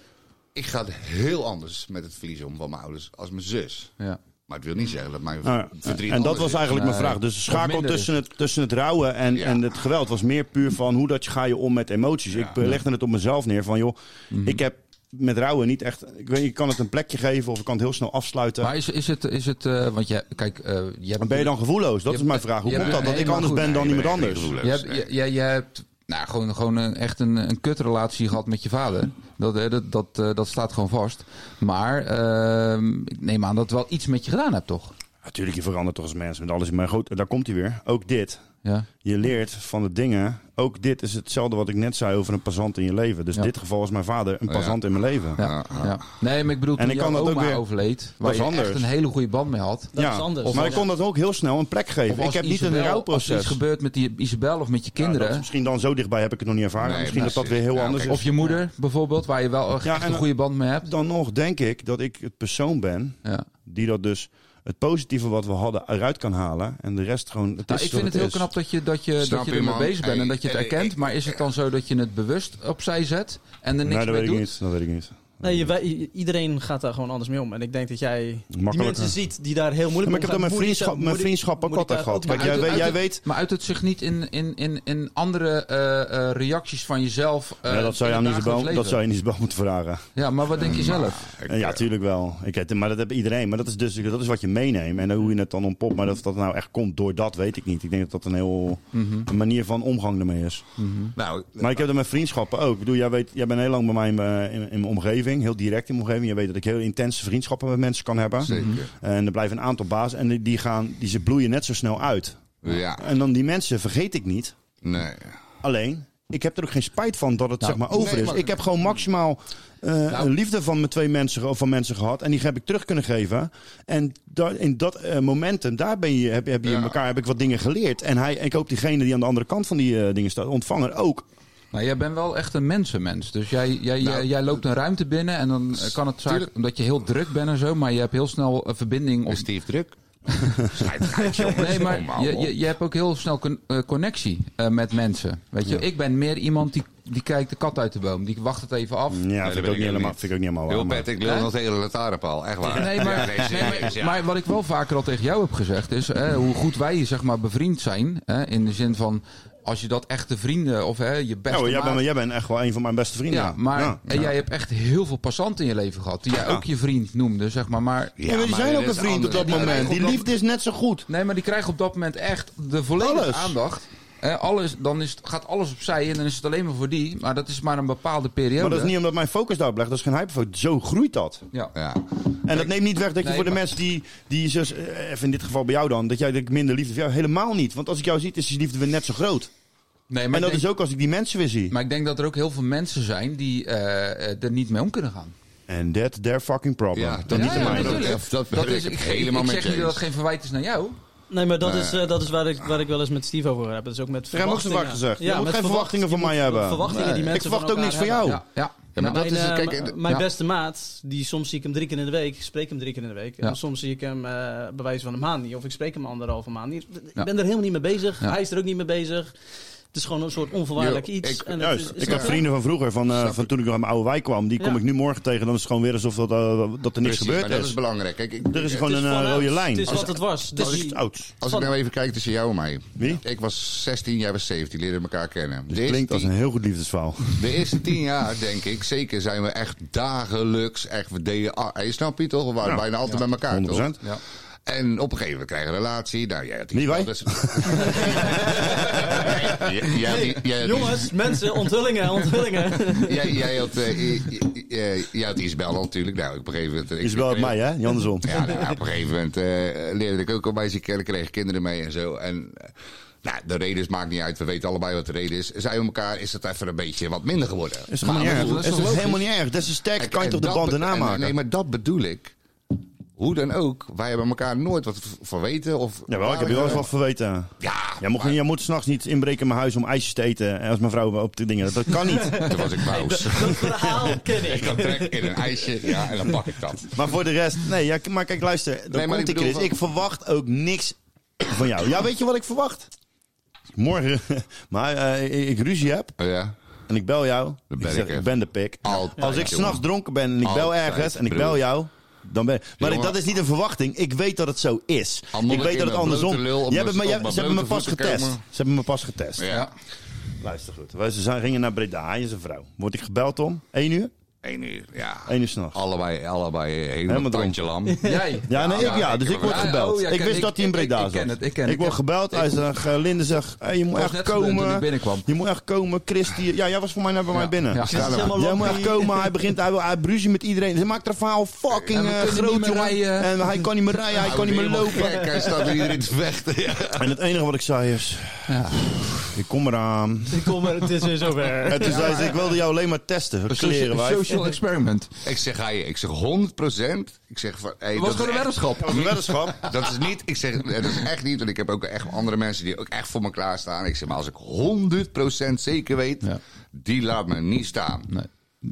Speaker 8: Ik ga heel anders met het verlies om van mijn ouders als mijn zus.
Speaker 7: Ja.
Speaker 8: Maar het wil niet zeggen dat mijn
Speaker 3: Nou ja,
Speaker 8: verdriet
Speaker 3: en dat
Speaker 8: anders
Speaker 3: was
Speaker 8: is.
Speaker 3: eigenlijk mijn
Speaker 7: Nee.
Speaker 3: vraag. Dus de
Speaker 7: Of
Speaker 3: schakel
Speaker 7: minder
Speaker 3: tussen
Speaker 7: is.
Speaker 3: het, tussen het rouwen en,
Speaker 8: Ja.
Speaker 3: en het geweld was meer puur van hoe dat je, ga je om met emoties. Ik eh, legde het op mezelf neer van joh,
Speaker 7: Mhm.
Speaker 3: ik heb met rouwen niet echt... Ik weet, je kan het een plekje geven of ik kan het heel snel afsluiten.
Speaker 7: Maar is, is het, is het uh, want je, kijk, uh, je hebt...
Speaker 3: Maar ben je dan gevoelloos? Dat
Speaker 7: je
Speaker 3: is mijn
Speaker 7: hebt-
Speaker 3: vraag. Hoe
Speaker 7: je
Speaker 3: komt
Speaker 7: hebt-
Speaker 3: dat? Dat
Speaker 7: nee,
Speaker 3: ik
Speaker 7: maar
Speaker 3: anders
Speaker 7: goed,
Speaker 3: ben dan
Speaker 8: nee,
Speaker 3: iemand
Speaker 8: ik ben
Speaker 3: anders?
Speaker 8: geen
Speaker 7: Je hebt, je, je, je hebt nou, gewoon, gewoon een, echt een, een kutrelatie gehad met je vader. Dat, eh, dat, dat, uh, dat staat gewoon vast. Maar uh, ik neem aan dat het wel iets met je gedaan hebt, toch?
Speaker 3: Natuurlijk, je verandert toch als mens met alles. Maar goed, daar komt hij weer. Ook dit.
Speaker 7: Ja.
Speaker 3: Je leert van de dingen. Ook dit is hetzelfde wat ik net zei over een passant in je leven. Dus
Speaker 7: Ja.
Speaker 3: in dit geval was mijn vader een passant in mijn leven.
Speaker 7: Ja,
Speaker 8: Ja, ja.
Speaker 7: ja. Nee, maar ik bedoel,
Speaker 3: En
Speaker 7: toen
Speaker 3: ik kan
Speaker 7: jouw
Speaker 3: dat ook
Speaker 7: oma
Speaker 3: weer-
Speaker 7: overleed, waar
Speaker 3: is
Speaker 7: je
Speaker 3: anders.
Speaker 7: echt een hele goede band mee had.
Speaker 2: Dat
Speaker 3: ja,
Speaker 2: is anders.
Speaker 3: maar
Speaker 2: Ja.
Speaker 3: ik kon dat ook heel snel een plek geven.
Speaker 7: Of als
Speaker 3: Ik heb niet
Speaker 7: Isabel-
Speaker 3: een
Speaker 7: Als er
Speaker 3: rouwproces.
Speaker 7: iets gebeurt met die Isabel of met je
Speaker 3: Ja,
Speaker 7: kinderen.
Speaker 3: dat is misschien dan zo dichtbij heb ik het nog niet ervaren.
Speaker 8: Nee,
Speaker 3: misschien dat dat
Speaker 8: precies.
Speaker 3: weer heel
Speaker 8: Ja,
Speaker 3: anders
Speaker 8: oké.
Speaker 3: is.
Speaker 7: Of je moeder bijvoorbeeld, waar je wel echt
Speaker 3: Ja, en
Speaker 7: een goede band mee hebt.
Speaker 3: Dan nog denk ik dat ik het persoon ben
Speaker 7: Ja.
Speaker 3: die dat dus het positieve wat we hadden eruit kan halen. En de rest gewoon... Het
Speaker 7: Nou,
Speaker 3: is
Speaker 7: ik
Speaker 3: wat
Speaker 7: vind het heel
Speaker 3: is.
Speaker 7: knap dat je, dat je,
Speaker 8: Snap
Speaker 7: dat je
Speaker 8: je,
Speaker 7: ermee
Speaker 8: man?
Speaker 7: bezig bent en
Speaker 8: Hey,
Speaker 7: dat je het
Speaker 8: eh,
Speaker 7: erkent.
Speaker 8: ik-
Speaker 7: Maar is het dan zo dat je het bewust opzij zet en er niks
Speaker 3: Nee, dat
Speaker 7: mee
Speaker 3: weet ik
Speaker 7: doet?
Speaker 3: niet. Dat weet ik niet.
Speaker 2: Nee, je, wij- iedereen gaat daar gewoon anders mee om. En ik denk dat jij die
Speaker 3: Makkelijker.
Speaker 2: mensen ziet die daar heel moeilijk
Speaker 3: Maar ik heb dat
Speaker 2: mee
Speaker 3: mijn
Speaker 2: omgaan.
Speaker 3: vriendschap,
Speaker 2: Moet
Speaker 3: mijn
Speaker 2: ik-
Speaker 3: vriendschap ook
Speaker 2: moet ik
Speaker 3: altijd
Speaker 2: daar
Speaker 3: gehad.
Speaker 2: ook
Speaker 3: Kijk,
Speaker 2: mee
Speaker 3: jij,
Speaker 7: uit-
Speaker 3: weet-
Speaker 7: uit
Speaker 3: jij
Speaker 7: het-
Speaker 3: weet...
Speaker 7: Maar uit het zich niet in, in, in, in andere eh, eh, reacties van jezelf? eh,
Speaker 3: Ja, dat zou je
Speaker 7: in
Speaker 3: aan
Speaker 7: het
Speaker 3: Isabel,
Speaker 7: dagelijks
Speaker 3: dat
Speaker 7: leven?
Speaker 3: zou je aan Isabel moeten vragen.
Speaker 7: Ja, maar wat denk je zelf?
Speaker 8: Ik,
Speaker 3: Ja,
Speaker 8: eh,
Speaker 3: tuurlijk wel. Ik, het- maar dat heeft iedereen. Maar dat is dus dat is wat je meeneemt. En hoe je het dan ontpopt. Maar dat dat nou echt komt door dat, weet ik niet. Ik denk dat dat een heel
Speaker 7: Mhm.
Speaker 3: een manier van omgang ermee is.
Speaker 8: Nou,
Speaker 3: Maar ik heb dat met vriendschappen ook. Ik bedoel, jij, weet, jij bent heel lang bij mij in, mijn- in, in mijn omgeving. Heel direct in mijn omgeving. Je weet dat ik heel intense vriendschappen met mensen kan hebben.
Speaker 8: zeker.
Speaker 3: En er blijven een aantal bazen. En die, die, gaan, die ze bloeien net zo snel uit.
Speaker 8: Ja,
Speaker 3: En dan die mensen vergeet ik niet.
Speaker 8: nee.
Speaker 3: Alleen, ik heb er ook geen spijt van dat het
Speaker 7: Nou,
Speaker 3: zeg maar over
Speaker 8: nee,
Speaker 3: is.
Speaker 8: maar-
Speaker 3: Ik heb gewoon maximaal eh,
Speaker 7: Nou.
Speaker 3: een liefde van mijn twee mensen, of van mensen gehad. En die heb ik terug kunnen geven. En da- in dat eh, momentum, daar ben je, heb, heb je
Speaker 8: Ja.
Speaker 3: elkaar heb ik wat dingen geleerd. En hij, ik hoop diegene die aan de andere kant van die eh, dingen staat, ontvanger ook.
Speaker 7: Nou, jij bent wel echt een mensenmens. Dus jij, jij,
Speaker 8: Nou,
Speaker 7: jij, jij loopt een ruimte binnen en dan eh, kan het zaak,
Speaker 8: tuurlijk.
Speaker 7: omdat je heel druk bent en zo, maar je hebt heel snel een verbinding. Op,
Speaker 8: Is Steve druk? Schijt, schijt, jongens.
Speaker 7: nee, maar
Speaker 8: Kom, hou
Speaker 7: je,
Speaker 8: op.
Speaker 7: je, je hebt ook heel snel con- eh, connectie eh, met mensen. Weet je, ik ben meer iemand die, die kijkt de kat uit de boom. Die wacht het even af.
Speaker 3: Ja,
Speaker 8: dat
Speaker 3: vind,
Speaker 8: ben
Speaker 3: ik ook
Speaker 8: ik
Speaker 3: niet helemaal,
Speaker 8: niet.
Speaker 3: vind ik ook niet helemaal waar.
Speaker 8: Heel
Speaker 3: maar-
Speaker 8: pet, ik lul
Speaker 7: Hè?
Speaker 8: nog tegen de lantaarnpaal. Echt waar.
Speaker 7: Nee, maar,
Speaker 8: Ja,
Speaker 7: nee,
Speaker 8: serieus,
Speaker 7: maar,
Speaker 8: ja.
Speaker 7: maar wat ik wel vaker al tegen jou heb gezegd is hè, hoe goed wij zeg maar bevriend zijn. Hè, in de zin van als je dat echte vrienden of hè, je beste
Speaker 3: Ja, jij,
Speaker 7: maat-
Speaker 3: bent, jij bent echt wel een van mijn beste vrienden.
Speaker 7: Ja, maar
Speaker 3: Ja.
Speaker 7: en jij hebt echt heel veel passanten in je leven gehad. Die jij ook je vriend noemde, zeg maar. Maar
Speaker 3: Ja, maar die
Speaker 8: maar
Speaker 3: zijn
Speaker 8: dat
Speaker 3: ook een
Speaker 8: is
Speaker 3: vriend op
Speaker 8: anders.
Speaker 3: dat
Speaker 8: Die
Speaker 3: moment.
Speaker 7: krijgen
Speaker 3: Die
Speaker 7: op dat-
Speaker 3: liefde is net zo goed.
Speaker 7: nee, maar die krijgen op dat moment echt de volledige
Speaker 3: Alles.
Speaker 7: aandacht. Hè, alles, dan is het, gaat alles opzij en dan is het alleen maar voor die. Maar dat is maar een bepaalde periode.
Speaker 3: Maar dat is niet omdat mijn focus daarop ligt. Dat is geen hyperfocus. Zo groeit dat.
Speaker 7: Ja.
Speaker 8: Ja.
Speaker 3: En dat neemt niet weg dat je
Speaker 7: Nee,
Speaker 3: voor de
Speaker 7: maar-
Speaker 3: mensen die, die zus, eh, even in dit geval bij jou dan, dat jij dat ik minder liefde voor jou, helemaal niet. Want als ik jou zie, is die liefde weer net zo groot.
Speaker 7: Nee,
Speaker 3: En
Speaker 7: maar,
Speaker 3: dat
Speaker 7: ik
Speaker 3: is
Speaker 7: denk,
Speaker 3: ook als ik die mensen weer zie.
Speaker 7: maar ik denk dat er ook heel veel mensen zijn die eh, er niet mee om kunnen gaan.
Speaker 3: En that their fucking problem.
Speaker 8: Ja,
Speaker 3: dat
Speaker 8: dat-
Speaker 3: niet
Speaker 7: Ja,
Speaker 3: aan
Speaker 7: ja,
Speaker 3: mij.
Speaker 8: dat-
Speaker 7: natuurlijk.
Speaker 8: dat
Speaker 7: Dat
Speaker 8: ben
Speaker 7: is,
Speaker 8: ik
Speaker 7: ik,
Speaker 8: helemaal
Speaker 7: ik
Speaker 8: met
Speaker 7: zeg
Speaker 8: je
Speaker 7: niet dat
Speaker 8: eens.
Speaker 7: het geen verwijt is naar jou.
Speaker 2: Nee, maar dat
Speaker 8: Nee.
Speaker 2: is, eh, dat is waar, ik, waar ik wel eens met Steve over heb. Dat is ook met
Speaker 3: Ik heb hem ook zo vaak
Speaker 2: verwachtingen.
Speaker 3: gezegd. Je moet
Speaker 2: met
Speaker 3: geen verwachtingen van
Speaker 2: je
Speaker 3: mij
Speaker 2: moet
Speaker 3: hebben.
Speaker 2: Verwachtingen die
Speaker 7: Nee.
Speaker 2: mensen
Speaker 3: Ik verwacht
Speaker 2: van
Speaker 3: ook niks van
Speaker 2: elkaar
Speaker 3: jou.
Speaker 7: Ja, ja.
Speaker 8: Ja, maar dat
Speaker 2: mijn,
Speaker 8: is het.
Speaker 2: eh,
Speaker 8: Kijk,
Speaker 2: m- mijn
Speaker 7: ja.
Speaker 2: beste maat, die soms zie ik hem drie keer in de week, ik spreek hem drie keer in de week.
Speaker 7: Ja.
Speaker 2: En soms zie ik hem uh, bij wijze van een maand niet, of ik spreek hem anderhalve maand niet. Ik
Speaker 7: Ja.
Speaker 2: ben er helemaal niet mee bezig,
Speaker 7: Ja.
Speaker 2: hij is er ook niet mee bezig. Het is gewoon een soort onvoorwaardelijk
Speaker 8: Yo,
Speaker 2: iets.
Speaker 8: ik-
Speaker 2: en het
Speaker 3: Juist.
Speaker 2: is-
Speaker 3: Ik
Speaker 2: snap
Speaker 3: heb
Speaker 2: je?
Speaker 3: vrienden van vroeger, van, eh,
Speaker 8: Snap
Speaker 3: van toen ik nog in mijn oude wijk kwam. Die kom
Speaker 2: Ja.
Speaker 3: ik nu morgen tegen. Dan is het gewoon weer alsof dat, eh, dat er niks
Speaker 8: Precies,
Speaker 3: gebeurd
Speaker 8: maar dat
Speaker 3: is.
Speaker 8: is belangrijk. Kijk, ik,
Speaker 3: Er is
Speaker 8: het
Speaker 3: gewoon een eh,
Speaker 2: vanuit-
Speaker 3: rode lijn.
Speaker 2: Het is
Speaker 3: Als-
Speaker 2: wat het was.
Speaker 3: Dat
Speaker 2: Dus
Speaker 3: is
Speaker 2: die-
Speaker 3: oud.
Speaker 8: Als ik nou even kijk tussen jou en mij.
Speaker 3: Wie?
Speaker 8: Ik was zestien, jij was zeventien, leerden elkaar kennen. De eerste,
Speaker 3: Klinkt als
Speaker 8: tien,
Speaker 3: een heel goed liefdesverhaal.
Speaker 8: de eerste tien jaar, denk ik, zeker zijn we echt dagelijks, echt, we deden, ah, je snapt je toch? We waren
Speaker 3: Ja.
Speaker 8: bijna altijd bij elkaar,
Speaker 3: honderd
Speaker 8: toch?
Speaker 3: procent.
Speaker 7: Ja.
Speaker 8: En op een gegeven moment krijg je een relatie. Nou, jij had
Speaker 3: Wie, wij?
Speaker 8: Dus... jij, jij, had die- jij, had die-
Speaker 2: Jongens, mensen, onthullingen, onthullingen.
Speaker 8: jij, jij had, eh, jij, jij, jij had Isabel natuurlijk. Nou, op een gegeven moment... ik-
Speaker 3: Isabel uit
Speaker 8: ik-
Speaker 3: mij, hè? Niet andersom.
Speaker 8: Ja, nou, op een gegeven moment eh, leerde ik ook al meisje kennen, kreeg ik kinderen mee en zo. En eh, Nou, de reden is, maakt niet uit. We weten allebei wat de reden is. Zijn we elkaar, is het even een beetje wat minder geworden.
Speaker 3: Is toch niet erg?
Speaker 8: bedoel,
Speaker 3: Is toch helemaal niet erg? Des te sterker kan je toch de
Speaker 8: dat
Speaker 3: band
Speaker 8: be-
Speaker 3: erna
Speaker 8: en-
Speaker 3: maken?
Speaker 8: Nee, maar dat bedoel ik. Hoe dan ook, wij hebben elkaar nooit wat v- van weten. Of,
Speaker 3: Jawel, ik heb je wel eens wat verweten.
Speaker 8: Ja,
Speaker 3: Jij, mocht, jij moet s'nachts niet inbreken in mijn huis om ijsjes te eten. En als mijn vrouw op de dingen. Dat kan niet.
Speaker 8: Toen was ik boos.
Speaker 2: Dat verhaal ken ik.
Speaker 8: Ik had trek in een ijsje, ja, en dan pak ik dat.
Speaker 3: Maar voor de rest, nee, ja, maar kijk, luister. Dan
Speaker 8: Nee, maar
Speaker 3: komt
Speaker 8: ik
Speaker 3: ik,
Speaker 8: bedoel
Speaker 3: Chris.
Speaker 8: van-
Speaker 3: Ik verwacht ook niks van jou. Ja, weet je wat ik verwacht? Morgen, maar eh, ik ruzie heb
Speaker 8: Ja.
Speaker 3: en ik bel jou.
Speaker 8: Dan
Speaker 3: Ik
Speaker 8: ben
Speaker 3: zeg,
Speaker 8: ik
Speaker 3: ik
Speaker 8: er.
Speaker 3: ben de pik.
Speaker 8: Altijd,
Speaker 3: Als ik
Speaker 8: jongen.
Speaker 3: s'nachts dronken ben en ik bel
Speaker 8: Altijd,
Speaker 3: ergens en ik
Speaker 8: broer.
Speaker 3: bel jou, dan ben Maar
Speaker 8: Jongen.
Speaker 3: dat is niet een verwachting. Ik weet dat het zo is.
Speaker 8: Al moet
Speaker 3: Ik
Speaker 8: ik
Speaker 3: weet
Speaker 8: in
Speaker 3: dat het
Speaker 8: mijn
Speaker 3: andersom
Speaker 8: blote lul op
Speaker 3: Jij
Speaker 8: mijn-
Speaker 3: hebt me- jij-
Speaker 8: op mijn
Speaker 3: Ze hebben me
Speaker 8: blote
Speaker 3: pas
Speaker 8: voeten
Speaker 3: getest.
Speaker 8: komen.
Speaker 3: Ze hebben me pas getest.
Speaker 8: Ja.
Speaker 3: Luister goed. Wij ze zijn- gingen naar Breda. Hij is een vrouw. Word ik gebeld om? één uur?
Speaker 8: Eén uur, ja.
Speaker 3: één uur s'nachts.
Speaker 8: Allebei, allebei helemaal,
Speaker 3: Helemaal
Speaker 8: tandje lam.
Speaker 7: Jij?
Speaker 3: Ja, nee, ik, ja, dus ik word
Speaker 7: Ja,
Speaker 3: gebeld.
Speaker 7: oh, ja,
Speaker 3: ik
Speaker 7: ken-
Speaker 3: wist
Speaker 7: ik-
Speaker 3: dat hij in
Speaker 7: ik-
Speaker 3: Breda
Speaker 7: ik
Speaker 3: zat.
Speaker 7: ken het, ik ken het.
Speaker 3: word
Speaker 7: Ik-
Speaker 3: gebeld. Hij zegt, uh, Linde zegt, hey, je moet
Speaker 7: was
Speaker 3: echt
Speaker 7: net student toen ik
Speaker 3: komen.
Speaker 7: binnenkwam.
Speaker 3: Je moet echt komen. Christy, ja, jij was voor mij net bij mij binnen.
Speaker 7: Ja.
Speaker 2: Is het helemaal
Speaker 3: Jij moet echt
Speaker 2: loppie?
Speaker 3: komen. Hij begint, hij wil, hij bruzie met iedereen. Hij maakt er een verhaal fucking
Speaker 7: En we
Speaker 3: uh,
Speaker 7: kunnen
Speaker 3: groot,
Speaker 7: niet meer
Speaker 3: jongen.
Speaker 7: rijden.
Speaker 3: En hij kan niet meer rijden, hij kan niet meer
Speaker 8: Helemaal
Speaker 3: lopen.
Speaker 8: gek, hij staat hier in te vechten. Ja.
Speaker 3: En het enige wat ik zei is, ik kom eraan.
Speaker 2: Ik kom er, het is weer zover.
Speaker 3: En toen zei ze, ik wilde jou alleen maar testen.
Speaker 7: Een
Speaker 3: Kleren,
Speaker 7: socia-
Speaker 3: wijf.
Speaker 7: social experiment.
Speaker 8: Ik zeg, hij, ik zeg honderd procent. Ik zeg van, hey,
Speaker 7: Het was
Speaker 8: dat
Speaker 7: gewoon een
Speaker 8: is echt-
Speaker 7: weddenschap.
Speaker 3: Dat was een weddenschap.
Speaker 8: Dat is niet, ik zeg, dat is echt niet, want ik heb ook echt andere mensen die ook echt voor me klaarstaan. Ik zeg, maar als ik honderd procent zeker weet,
Speaker 7: Ja.
Speaker 8: die laat me niet staan.
Speaker 7: Nee.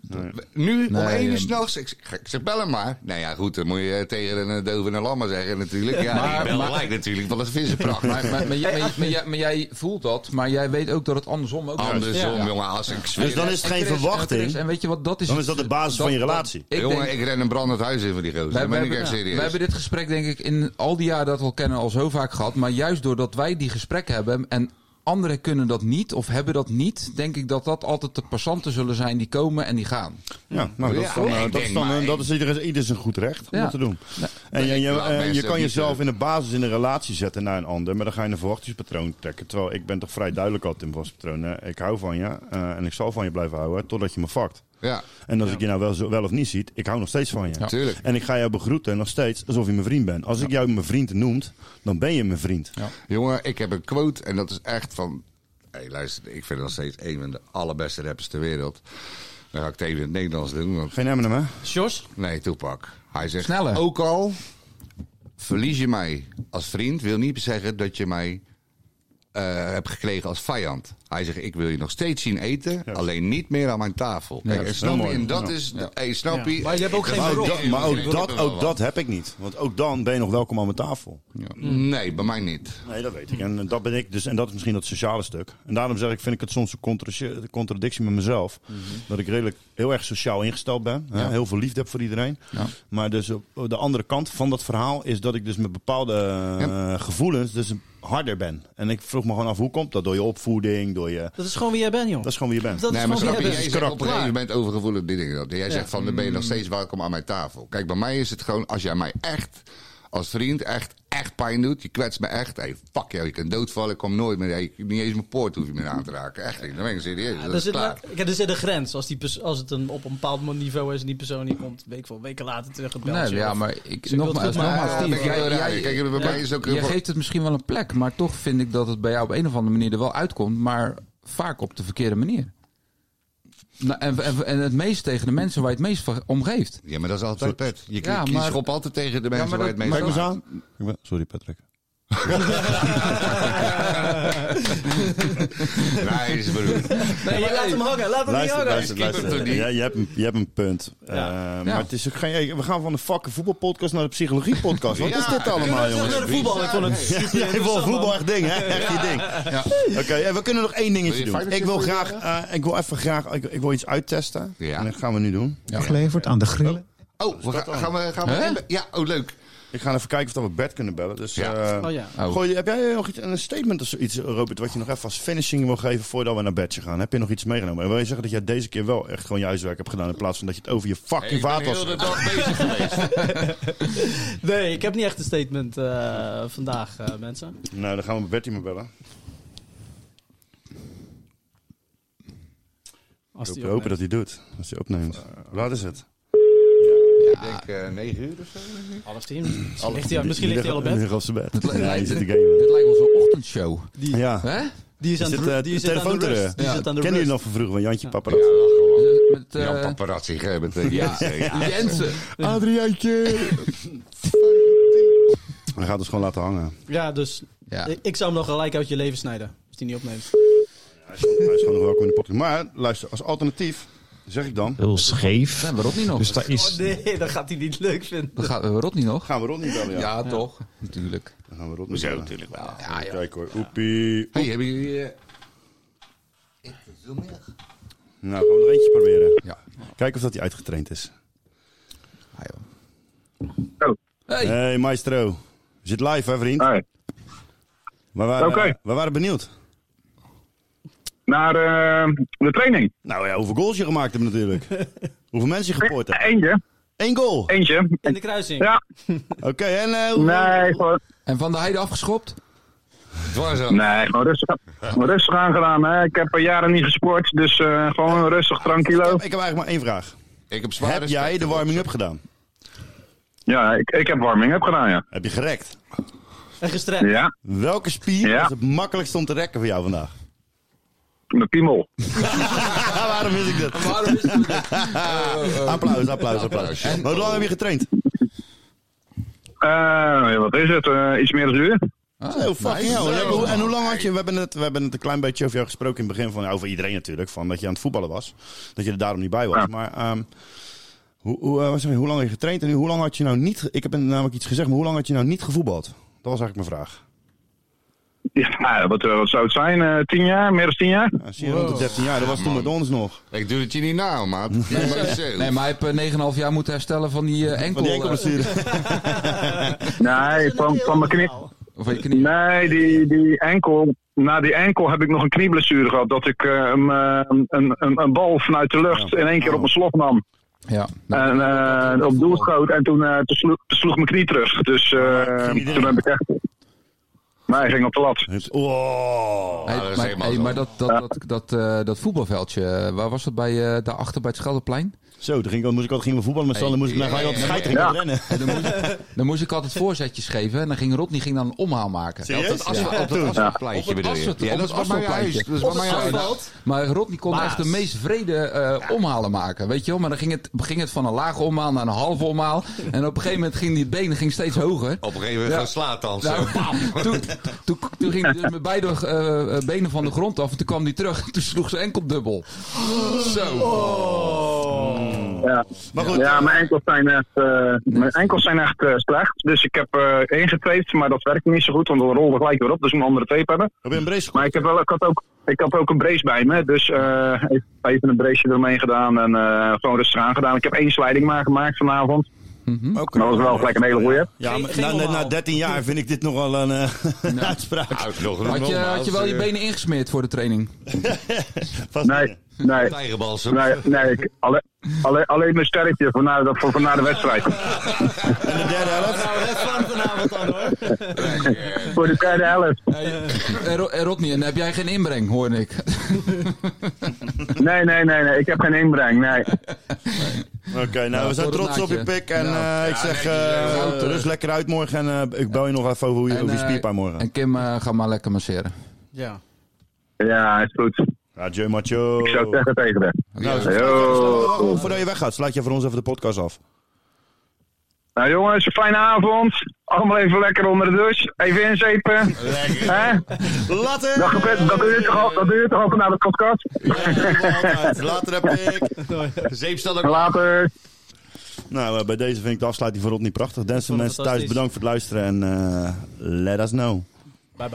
Speaker 8: Nu, om
Speaker 7: Nee,
Speaker 8: één uur
Speaker 7: eh,
Speaker 8: s'nachts, ik, zeg- ik zeg, bel hem maar. Nou ja, goed, dan moet je tegen een dove en een lammer zeggen natuurlijk. Ja,
Speaker 7: Maar-
Speaker 8: ik bel
Speaker 7: maar-
Speaker 8: gelijk natuurlijk, want dat vinden ze prachtig.
Speaker 7: Maar, maar, maar, jij, maar, maar jij, maar jij voelt dat, maar jij weet ook dat het andersom ook is.
Speaker 8: Andersom,
Speaker 2: Ja.
Speaker 8: jongen, als ik zweer.
Speaker 3: Dus dan is het
Speaker 7: En
Speaker 3: geen
Speaker 7: Chris- en
Speaker 3: verwachting.
Speaker 7: Chris, En weet je wat, dat is
Speaker 3: Dan is dat de basis van je
Speaker 7: dat-
Speaker 3: relatie.
Speaker 7: ik
Speaker 8: jongen,
Speaker 7: denk-
Speaker 8: ik ren een brandend huis in voor die gozer.
Speaker 7: Wij,
Speaker 8: Dat
Speaker 7: wij,
Speaker 8: ben ik
Speaker 7: hebben,
Speaker 8: echt serieus.
Speaker 7: wij hebben dit gesprek denk ik in al die jaren dat we al kennen al zo vaak gehad. Maar juist doordat wij die gesprekken hebben en anderen kunnen dat niet of hebben dat niet, denk ik dat dat altijd de passanten zullen zijn die komen en die gaan.
Speaker 3: Ja, nou, dat is dan,
Speaker 8: Ja,
Speaker 3: eh,
Speaker 8: ik
Speaker 3: dat is,
Speaker 8: denk
Speaker 3: dan,
Speaker 8: maar-
Speaker 3: eh, dat is ieder, ieder zijn goed recht om
Speaker 7: Ja.
Speaker 3: dat te doen.
Speaker 7: Nee.
Speaker 3: En je, je,
Speaker 8: laat
Speaker 3: eh,
Speaker 8: mensen
Speaker 3: je
Speaker 8: ook
Speaker 3: kan
Speaker 8: niet,
Speaker 3: jezelf
Speaker 8: eh,
Speaker 3: in de basis in een relatie zetten naar een ander, maar dan ga je een verwachtingspatroon trekken. Terwijl ik ben toch vrij duidelijk altijd in verwachtingspatroon. Hè? Ik hou van je eh, en ik zal van je blijven houden totdat je me vakt.
Speaker 8: Ja,
Speaker 3: En als ik je nou wel, zo- wel of niet ziet, ik hou nog steeds van je.
Speaker 8: tuurlijk.
Speaker 3: En ik ga jou begroeten nog steeds alsof je mijn vriend bent. Als ik jou mijn vriend noemt, dan ben je mijn vriend.
Speaker 8: Jongen, ik heb een quote en dat is echt van... Hey, luister, ik vind nog steeds een van de allerbeste rappers ter wereld. Dan ga ik het even in het Nederlands doen. Want,
Speaker 3: Geen Eminem, hè?
Speaker 2: Sjors?
Speaker 8: nee, Tupac. Hij zegt,
Speaker 7: Sneller.
Speaker 8: ook al verlies je mij als vriend... wil niet zeggen dat je mij eh, hebt gekregen als vijand. Hij zegt, ik wil je nog steeds zien eten, alleen niet meer aan mijn tafel.
Speaker 7: Ja,
Speaker 8: Kijk,
Speaker 7: dat
Speaker 8: en
Speaker 7: is
Speaker 8: snap
Speaker 3: heel
Speaker 8: je?
Speaker 3: mooi.
Speaker 8: En dat
Speaker 3: Ja.
Speaker 8: is... Hey, snap je?
Speaker 2: Maar je hebt ook geen
Speaker 3: Maar ook,
Speaker 2: beroep.
Speaker 3: dat, maar ook,
Speaker 8: Ik
Speaker 3: dat,
Speaker 8: wil er wel
Speaker 3: ook dat heb ik niet. Want ook dan ben je nog welkom aan mijn tafel.
Speaker 8: Nee, bij mij niet.
Speaker 3: Nee, dat weet ik. En dat ben ik dus. En dat is misschien dat sociale stuk. En daarom zeg ik, vind ik het soms een contra- contradictie met mezelf. Dat ik redelijk heel erg sociaal ingesteld ben. Hè? Heel veel liefde heb voor iedereen.
Speaker 7: Ja.
Speaker 3: Maar dus op de andere kant van dat verhaal is dat ik dus met bepaalde eh, gevoelens dus harder ben. En ik vroeg me gewoon af, hoe komt dat? Door je opvoeding, door je...
Speaker 2: Dat is gewoon wie jij bent, joh.
Speaker 3: Dat is gewoon wie je bent.
Speaker 2: Dat is
Speaker 8: Nee, maar
Speaker 2: gewoon
Speaker 8: snap
Speaker 2: wie
Speaker 8: je,
Speaker 2: jij
Speaker 8: jij
Speaker 2: bent.
Speaker 8: zegt op een
Speaker 3: Klaar.
Speaker 8: gegeven moment overgevoelig dit ding. dat. Jij zegt van, dan ben je nog steeds welkom aan mijn tafel. Kijk, bij mij is het gewoon, als jij mij echt als vriend echt, echt pijn doet, je kwetst me echt, hey, fuck jou, je kan doodvallen, ik kom nooit meer, hey, niet eens mijn poort hoef je meer aan te raken. Echt, dan ben ik serieus,
Speaker 2: Ja,
Speaker 8: dat
Speaker 2: er,
Speaker 8: is
Speaker 2: zit,
Speaker 8: klaar.
Speaker 2: kijk, er zit een grens. Als, die pers- als het een, op een bepaald niveau is en die persoon die komt week voor weken later terug het beltje.
Speaker 7: Nee, ja,
Speaker 2: of-
Speaker 7: maar ik,
Speaker 2: Ze wil het
Speaker 7: nogmaals,
Speaker 2: goed maken.
Speaker 7: nogmaals,
Speaker 8: Ja,
Speaker 7: Steve,
Speaker 8: ben ik heel
Speaker 7: jij,
Speaker 8: raar.
Speaker 7: jij,
Speaker 8: Kijk, bij mij
Speaker 7: jij-
Speaker 8: is het ook
Speaker 7: jij
Speaker 8: heel veel-
Speaker 7: geeft het misschien wel een plek, maar toch vind ik dat het bij jou op een of andere manier er wel uitkomt, maar vaak op de verkeerde manier. Nou, en, en, en het meest tegen de mensen waar je het meest van omgeeft.
Speaker 8: Ja, maar dat is altijd pet. Je,
Speaker 7: Ja,
Speaker 8: je
Speaker 7: maar-
Speaker 8: schopt altijd tegen de mensen
Speaker 7: maar
Speaker 8: waar je het
Speaker 7: dat-
Speaker 8: meest
Speaker 3: Kijk me
Speaker 8: van
Speaker 3: eens aan. Ik ben- Sorry, Patrick.
Speaker 8: Nice, broer.
Speaker 2: Nee, je laat hem hangen. Laat hem niet
Speaker 3: Luister,
Speaker 2: hangen.
Speaker 3: luister,
Speaker 8: Ik keep hem
Speaker 3: luister.
Speaker 8: toch niet?
Speaker 3: Ja, je, hebt een, je hebt een punt.
Speaker 2: Ja.
Speaker 3: Eh,
Speaker 7: Ja.
Speaker 3: Maar het is ook geen, hey, we gaan van de fucking voetbalpodcast naar de psychologiepodcast. Wat
Speaker 8: Ja,
Speaker 3: is dit allemaal,
Speaker 2: Kunnen we terug
Speaker 3: jongens?
Speaker 2: naar de voetbal? Ik vond het super
Speaker 3: Jij vond
Speaker 2: interessant,
Speaker 3: voetbal
Speaker 2: man.
Speaker 3: echt ding, hè? Echt je ding. Oké, hey, we kunnen nog één dingetje
Speaker 8: Wil je
Speaker 3: doen.
Speaker 8: Feyenoord
Speaker 3: Ik wil
Speaker 8: voor je
Speaker 3: graag, eh, ik wil even graag, ik, ik wil iets uittesten.
Speaker 8: Ja.
Speaker 3: En dat gaan we nu doen.
Speaker 10: Geleverd aan de grillen.
Speaker 8: Oh, we gaan, gaan we... Gaan we
Speaker 7: Hè?
Speaker 8: ja, oh, leuk.
Speaker 3: Ik ga even kijken of we Bert kunnen bellen. Dus,
Speaker 8: Ja.
Speaker 3: eh,
Speaker 2: Oh ja.
Speaker 7: Oh.
Speaker 3: Gooi, heb jij nog iets, een statement of zoiets, Robert, wat je nog even als finishing wil geven voordat we naar bedje gaan? Heb je nog iets meegenomen? En wil je zeggen dat jij deze keer wel echt gewoon je huiswerk hebt gedaan in plaats van dat je het over je fucking
Speaker 8: Ik ben
Speaker 3: vaat was?
Speaker 8: heel de dag bezig geweest.
Speaker 2: Nee, ik heb niet echt een statement eh, vandaag, eh, mensen.
Speaker 3: Nou, dan gaan we met Bertie maar bellen.
Speaker 2: Als
Speaker 3: Ik
Speaker 2: die
Speaker 3: hoop
Speaker 2: opneemt.
Speaker 3: dat hij doet, als hij opneemt. Hoe laat is het?
Speaker 8: Ik denk uh, negen uur of zo.
Speaker 2: Half tien. Misschien ligt hij, misschien ligt hij al op bed.
Speaker 3: Ligt op zijn bed.
Speaker 7: Dit,
Speaker 3: Ja,
Speaker 7: lijkt,
Speaker 3: je zit te
Speaker 7: dit,
Speaker 3: gamen.
Speaker 7: dit lijkt wel zo'n ochtendshow.
Speaker 2: Die,
Speaker 3: Ja.
Speaker 7: Hè?
Speaker 2: die is aan
Speaker 3: Zit,
Speaker 2: de,
Speaker 3: uh,
Speaker 2: die zit aan
Speaker 3: telefoon
Speaker 2: de
Speaker 3: te
Speaker 2: rust. Die
Speaker 3: ja.
Speaker 2: zit aan de
Speaker 3: Ken je
Speaker 2: rust.
Speaker 3: nog van vroeger van Jantje Paparazzi?
Speaker 7: Met, uh,
Speaker 8: Jan Paparazzi, hè, met uh,
Speaker 7: ja, Jensen.
Speaker 3: Adriaantje! Hij gaat dus gewoon laten hangen.
Speaker 2: Ja, dus
Speaker 7: Ja.
Speaker 2: ik, ik zou hem nog gelijk uit je leven snijden. Als die niet opneemt.
Speaker 3: Hij is, gewoon, hij is gewoon nog welkom in de podcast. Maar luister, als alternatief zeg ik dan...
Speaker 10: Heel scheef.
Speaker 7: Zijn we Rodney nog?
Speaker 10: Dus daar is...
Speaker 2: Oh nee, dat gaat hij niet leuk vinden.
Speaker 7: Dan gaan we Rodney nog?
Speaker 3: Gaan we Rodney bellen, ja.
Speaker 7: Ja, toch? Natuurlijk.
Speaker 3: Dan gaan we Rodney
Speaker 8: Zo
Speaker 3: bellen.
Speaker 8: natuurlijk wel.
Speaker 7: Ja, ja.
Speaker 3: Kijk hoor, oepie.
Speaker 8: Hey, hebben jullie... Uh... Ik veel meer.
Speaker 3: Nou, gaan we er eentje proberen.
Speaker 7: Ja.
Speaker 3: Kijken of dat hij uitgetraind is.
Speaker 7: Ah, joh. Hey.
Speaker 3: Hey maestro. Je zit live hè vriend?
Speaker 11: Hey.
Speaker 3: We waren,
Speaker 11: Oké.
Speaker 3: we waren benieuwd.
Speaker 11: Naar uh, de training.
Speaker 3: Nou ja, hoeveel goals je gemaakt hebt natuurlijk. hoeveel mensen je gepoord hebt.
Speaker 11: Eentje.
Speaker 3: Eén goal?
Speaker 11: Eentje.
Speaker 2: In de kruising.
Speaker 11: Ja.
Speaker 3: Oké, okay, en... Uh, hoeveel...
Speaker 11: Nee, gewoon...
Speaker 7: En Van der Heide afgeschopt?
Speaker 8: Dwars
Speaker 11: Nee, gewoon rustig, gewoon rustig aangedaan. Hè. Ik heb al jaren niet gesport, dus uh, gewoon rustig, tranquilo.
Speaker 3: Ik heb, ik heb eigenlijk maar één vraag.
Speaker 8: Ik heb zwaar
Speaker 3: Heb jij de warming-up gedaan?
Speaker 11: Ja, ik, ik heb warming-up gedaan, ja.
Speaker 3: Heb je gerekt?
Speaker 2: En gestrekt.
Speaker 11: Ja.
Speaker 3: Welke spier
Speaker 11: Ja.
Speaker 3: was het makkelijkst om te rekken voor jou vandaag?
Speaker 11: Mijn piemel.
Speaker 3: Waarom wist ik dat?
Speaker 7: Waarom is het dit? Uh, uh,
Speaker 3: applaus, applaus, applaus. En hoe lang heb je getraind?
Speaker 11: Uh, wat is het? Uh, iets meer dan een uur.
Speaker 3: Oh, fucking
Speaker 7: nice.
Speaker 3: hell. Ja, en hoe lang had je... We hebben, het, we hebben het een klein beetje over jou gesproken in het begin. Van, ja, over iedereen natuurlijk. Van dat je aan het voetballen was. Dat je er daarom niet bij was.
Speaker 11: Ja.
Speaker 3: Maar um, hoe, hoe, uh, sorry, hoe lang heb je getraind? En hoe lang had je nou niet... Ik heb namelijk iets gezegd. Maar hoe lang had je nou niet gevoetbald? Dat was eigenlijk mijn vraag.
Speaker 11: Ja, wat, wat zou het zijn? Uh, tien jaar? Meer dan tien jaar?
Speaker 3: Ja, zie je, rond de dertien jaar. Dat was toen met ons nog.
Speaker 8: Ik doe het je niet na, maat. Nee, maar zo.
Speaker 7: Nee, maar hij heeft uh, negen komma vijf jaar moeten herstellen van die uh, enkel...
Speaker 3: Van die enkelblessure.
Speaker 11: Nee, van, van mijn knie.
Speaker 7: Of van je knie?
Speaker 11: Nee, die, die enkel. Na die enkel heb ik nog een knieblessure gehad. Dat ik uh, een, een, een, een bal vanuit de lucht in één keer op mijn slot nam.
Speaker 7: Ja.
Speaker 11: En uh, op doel schoot en toen, uh, toen, sloeg, toen sloeg mijn knie terug. Dus uh, toen heb ik echt... Maar hij ging op de lat.
Speaker 3: Oh.
Speaker 7: Hey,
Speaker 8: dat is
Speaker 7: maar
Speaker 8: helemaal
Speaker 7: hey,
Speaker 8: zo.
Speaker 7: maar dat, dat, dat, dat, uh, dat voetbalveldje, uh, waar was dat bij, uh, daarachter bij het Schelderplein?
Speaker 3: Zo, dan ging ik, moest ik altijd gingen we voetballen met z'n allen.
Speaker 7: Hey,
Speaker 3: Moest ik naar
Speaker 7: ja,
Speaker 3: gelijk
Speaker 7: ja,
Speaker 3: altijd
Speaker 7: ja,
Speaker 3: scheiden
Speaker 11: ja.
Speaker 3: rennen.
Speaker 7: En dan, moest, dan moest ik altijd voorzetjes geven en dan ging Rodney ging dan een omhaal maken.
Speaker 3: Serieus?
Speaker 8: Op dat asfalt-
Speaker 3: Ja.
Speaker 8: op dat asfaltpleintje
Speaker 7: Op het
Speaker 8: bedoel je?
Speaker 7: asfalt-
Speaker 8: Ja,
Speaker 7: op
Speaker 8: dat
Speaker 7: het
Speaker 8: is bij mij huis.
Speaker 7: asfaltpleintje.
Speaker 8: Dat is bij mij huis.
Speaker 7: Maar Rodney kon
Speaker 2: Baas.
Speaker 7: echt de meest vrede uh, omhalen maken, weet je wel. Maar dan ging het, ging het van een lage omhaal naar een halve omhaal. En op een gegeven moment ging die benen ging steeds hoger.
Speaker 8: Op een gegeven moment
Speaker 7: Ja.
Speaker 8: gaan slaat dan zo.
Speaker 7: Nou,
Speaker 8: Bam.
Speaker 7: toen, toen, toen ging hij dus met beide uh, benen van de grond af en toen kwam hij terug en toen sloeg ze enkel dubbel. Zo.
Speaker 11: Ja,
Speaker 3: Maar goed,
Speaker 11: ja mijn enkels zijn echt, uh, mijn enkels zijn echt uh, slecht. Dus ik heb uh, ingetaped, maar dat werkt niet zo goed, want we rollen gelijk weer op. Dus ik moet een andere tape hebben.
Speaker 3: heb je een brace
Speaker 11: Maar ik, heb wel, ik, had ook, ik had ook een brace bij me. Dus uh, even een braceje eromheen gedaan en uh, gewoon rustig aan gedaan. Ik heb één sliding maar gemaakt vanavond.
Speaker 7: Mm-hmm.
Speaker 3: Oké.
Speaker 11: Maar dat was wel gelijk een hele goeie.
Speaker 3: Ja,
Speaker 2: Geen-
Speaker 3: maar
Speaker 2: geen
Speaker 3: na, na,
Speaker 2: omhaal.
Speaker 3: na dertien jaar vind ik dit nog wel een uh, uitspraak.
Speaker 8: Nou, nog een
Speaker 7: Had je, had je wel je
Speaker 8: nogmaals,
Speaker 7: benen ingesmeerd voor de training?
Speaker 3: Vast
Speaker 11: Nee,
Speaker 3: niet.
Speaker 11: nee,
Speaker 8: eh, Tijgerbalsem.
Speaker 11: nee, nee. Ik, alle, alle, alleen mijn sterretje voor na, voor, voor na de wedstrijd.
Speaker 3: En de derde helft?
Speaker 2: Nou, het van vanavond dan hoor.
Speaker 11: Voor de derde helft.
Speaker 7: En, Ro- en Rodney, en heb jij geen inbreng, hoorde ik.
Speaker 11: Nee, nee, nee, nee. Ik heb geen inbreng, nee.
Speaker 3: Oké, nou,
Speaker 7: Nou,
Speaker 3: we zijn
Speaker 7: voor het
Speaker 3: trots op je
Speaker 7: naadje.
Speaker 3: pik. En
Speaker 7: Ja.
Speaker 3: uh, ik
Speaker 8: Ja,
Speaker 3: zeg,
Speaker 8: netjes,
Speaker 3: uh,
Speaker 7: uh,
Speaker 3: rust lekker uit morgen. En uh, ik bel je nog even over, hoe je,
Speaker 7: En,
Speaker 3: over je
Speaker 7: uh,
Speaker 3: spierpijn morgen.
Speaker 7: En Kim, uh, ga maar lekker masseren.
Speaker 2: Ja.
Speaker 11: Ja, is goed.
Speaker 3: Adieu, macho.
Speaker 11: Ik zou het zeggen tegen haar.
Speaker 3: Nou,
Speaker 11: Ja.
Speaker 3: zo- zo- voordat je weggaat, sluit je voor ons even de podcast af.
Speaker 11: Nou jongens, een fijne avond. Allemaal even lekker onder de douche. Even inzepen.
Speaker 8: Lekker.
Speaker 11: Hè?
Speaker 3: Later!
Speaker 11: Dat, gebeurt, dat doe je toch al, dat doe je toch ook naar de podcast?
Speaker 3: Later heb ik.
Speaker 8: De zeep staat ook...
Speaker 11: Later.
Speaker 3: Nou, uh, bij deze vind ik de afsluiting voor Rodney prachtig. Mensen,
Speaker 2: vond het
Speaker 3: mensen thuis,
Speaker 2: fantastisch.
Speaker 3: bedankt voor het luisteren. En uh, let us know.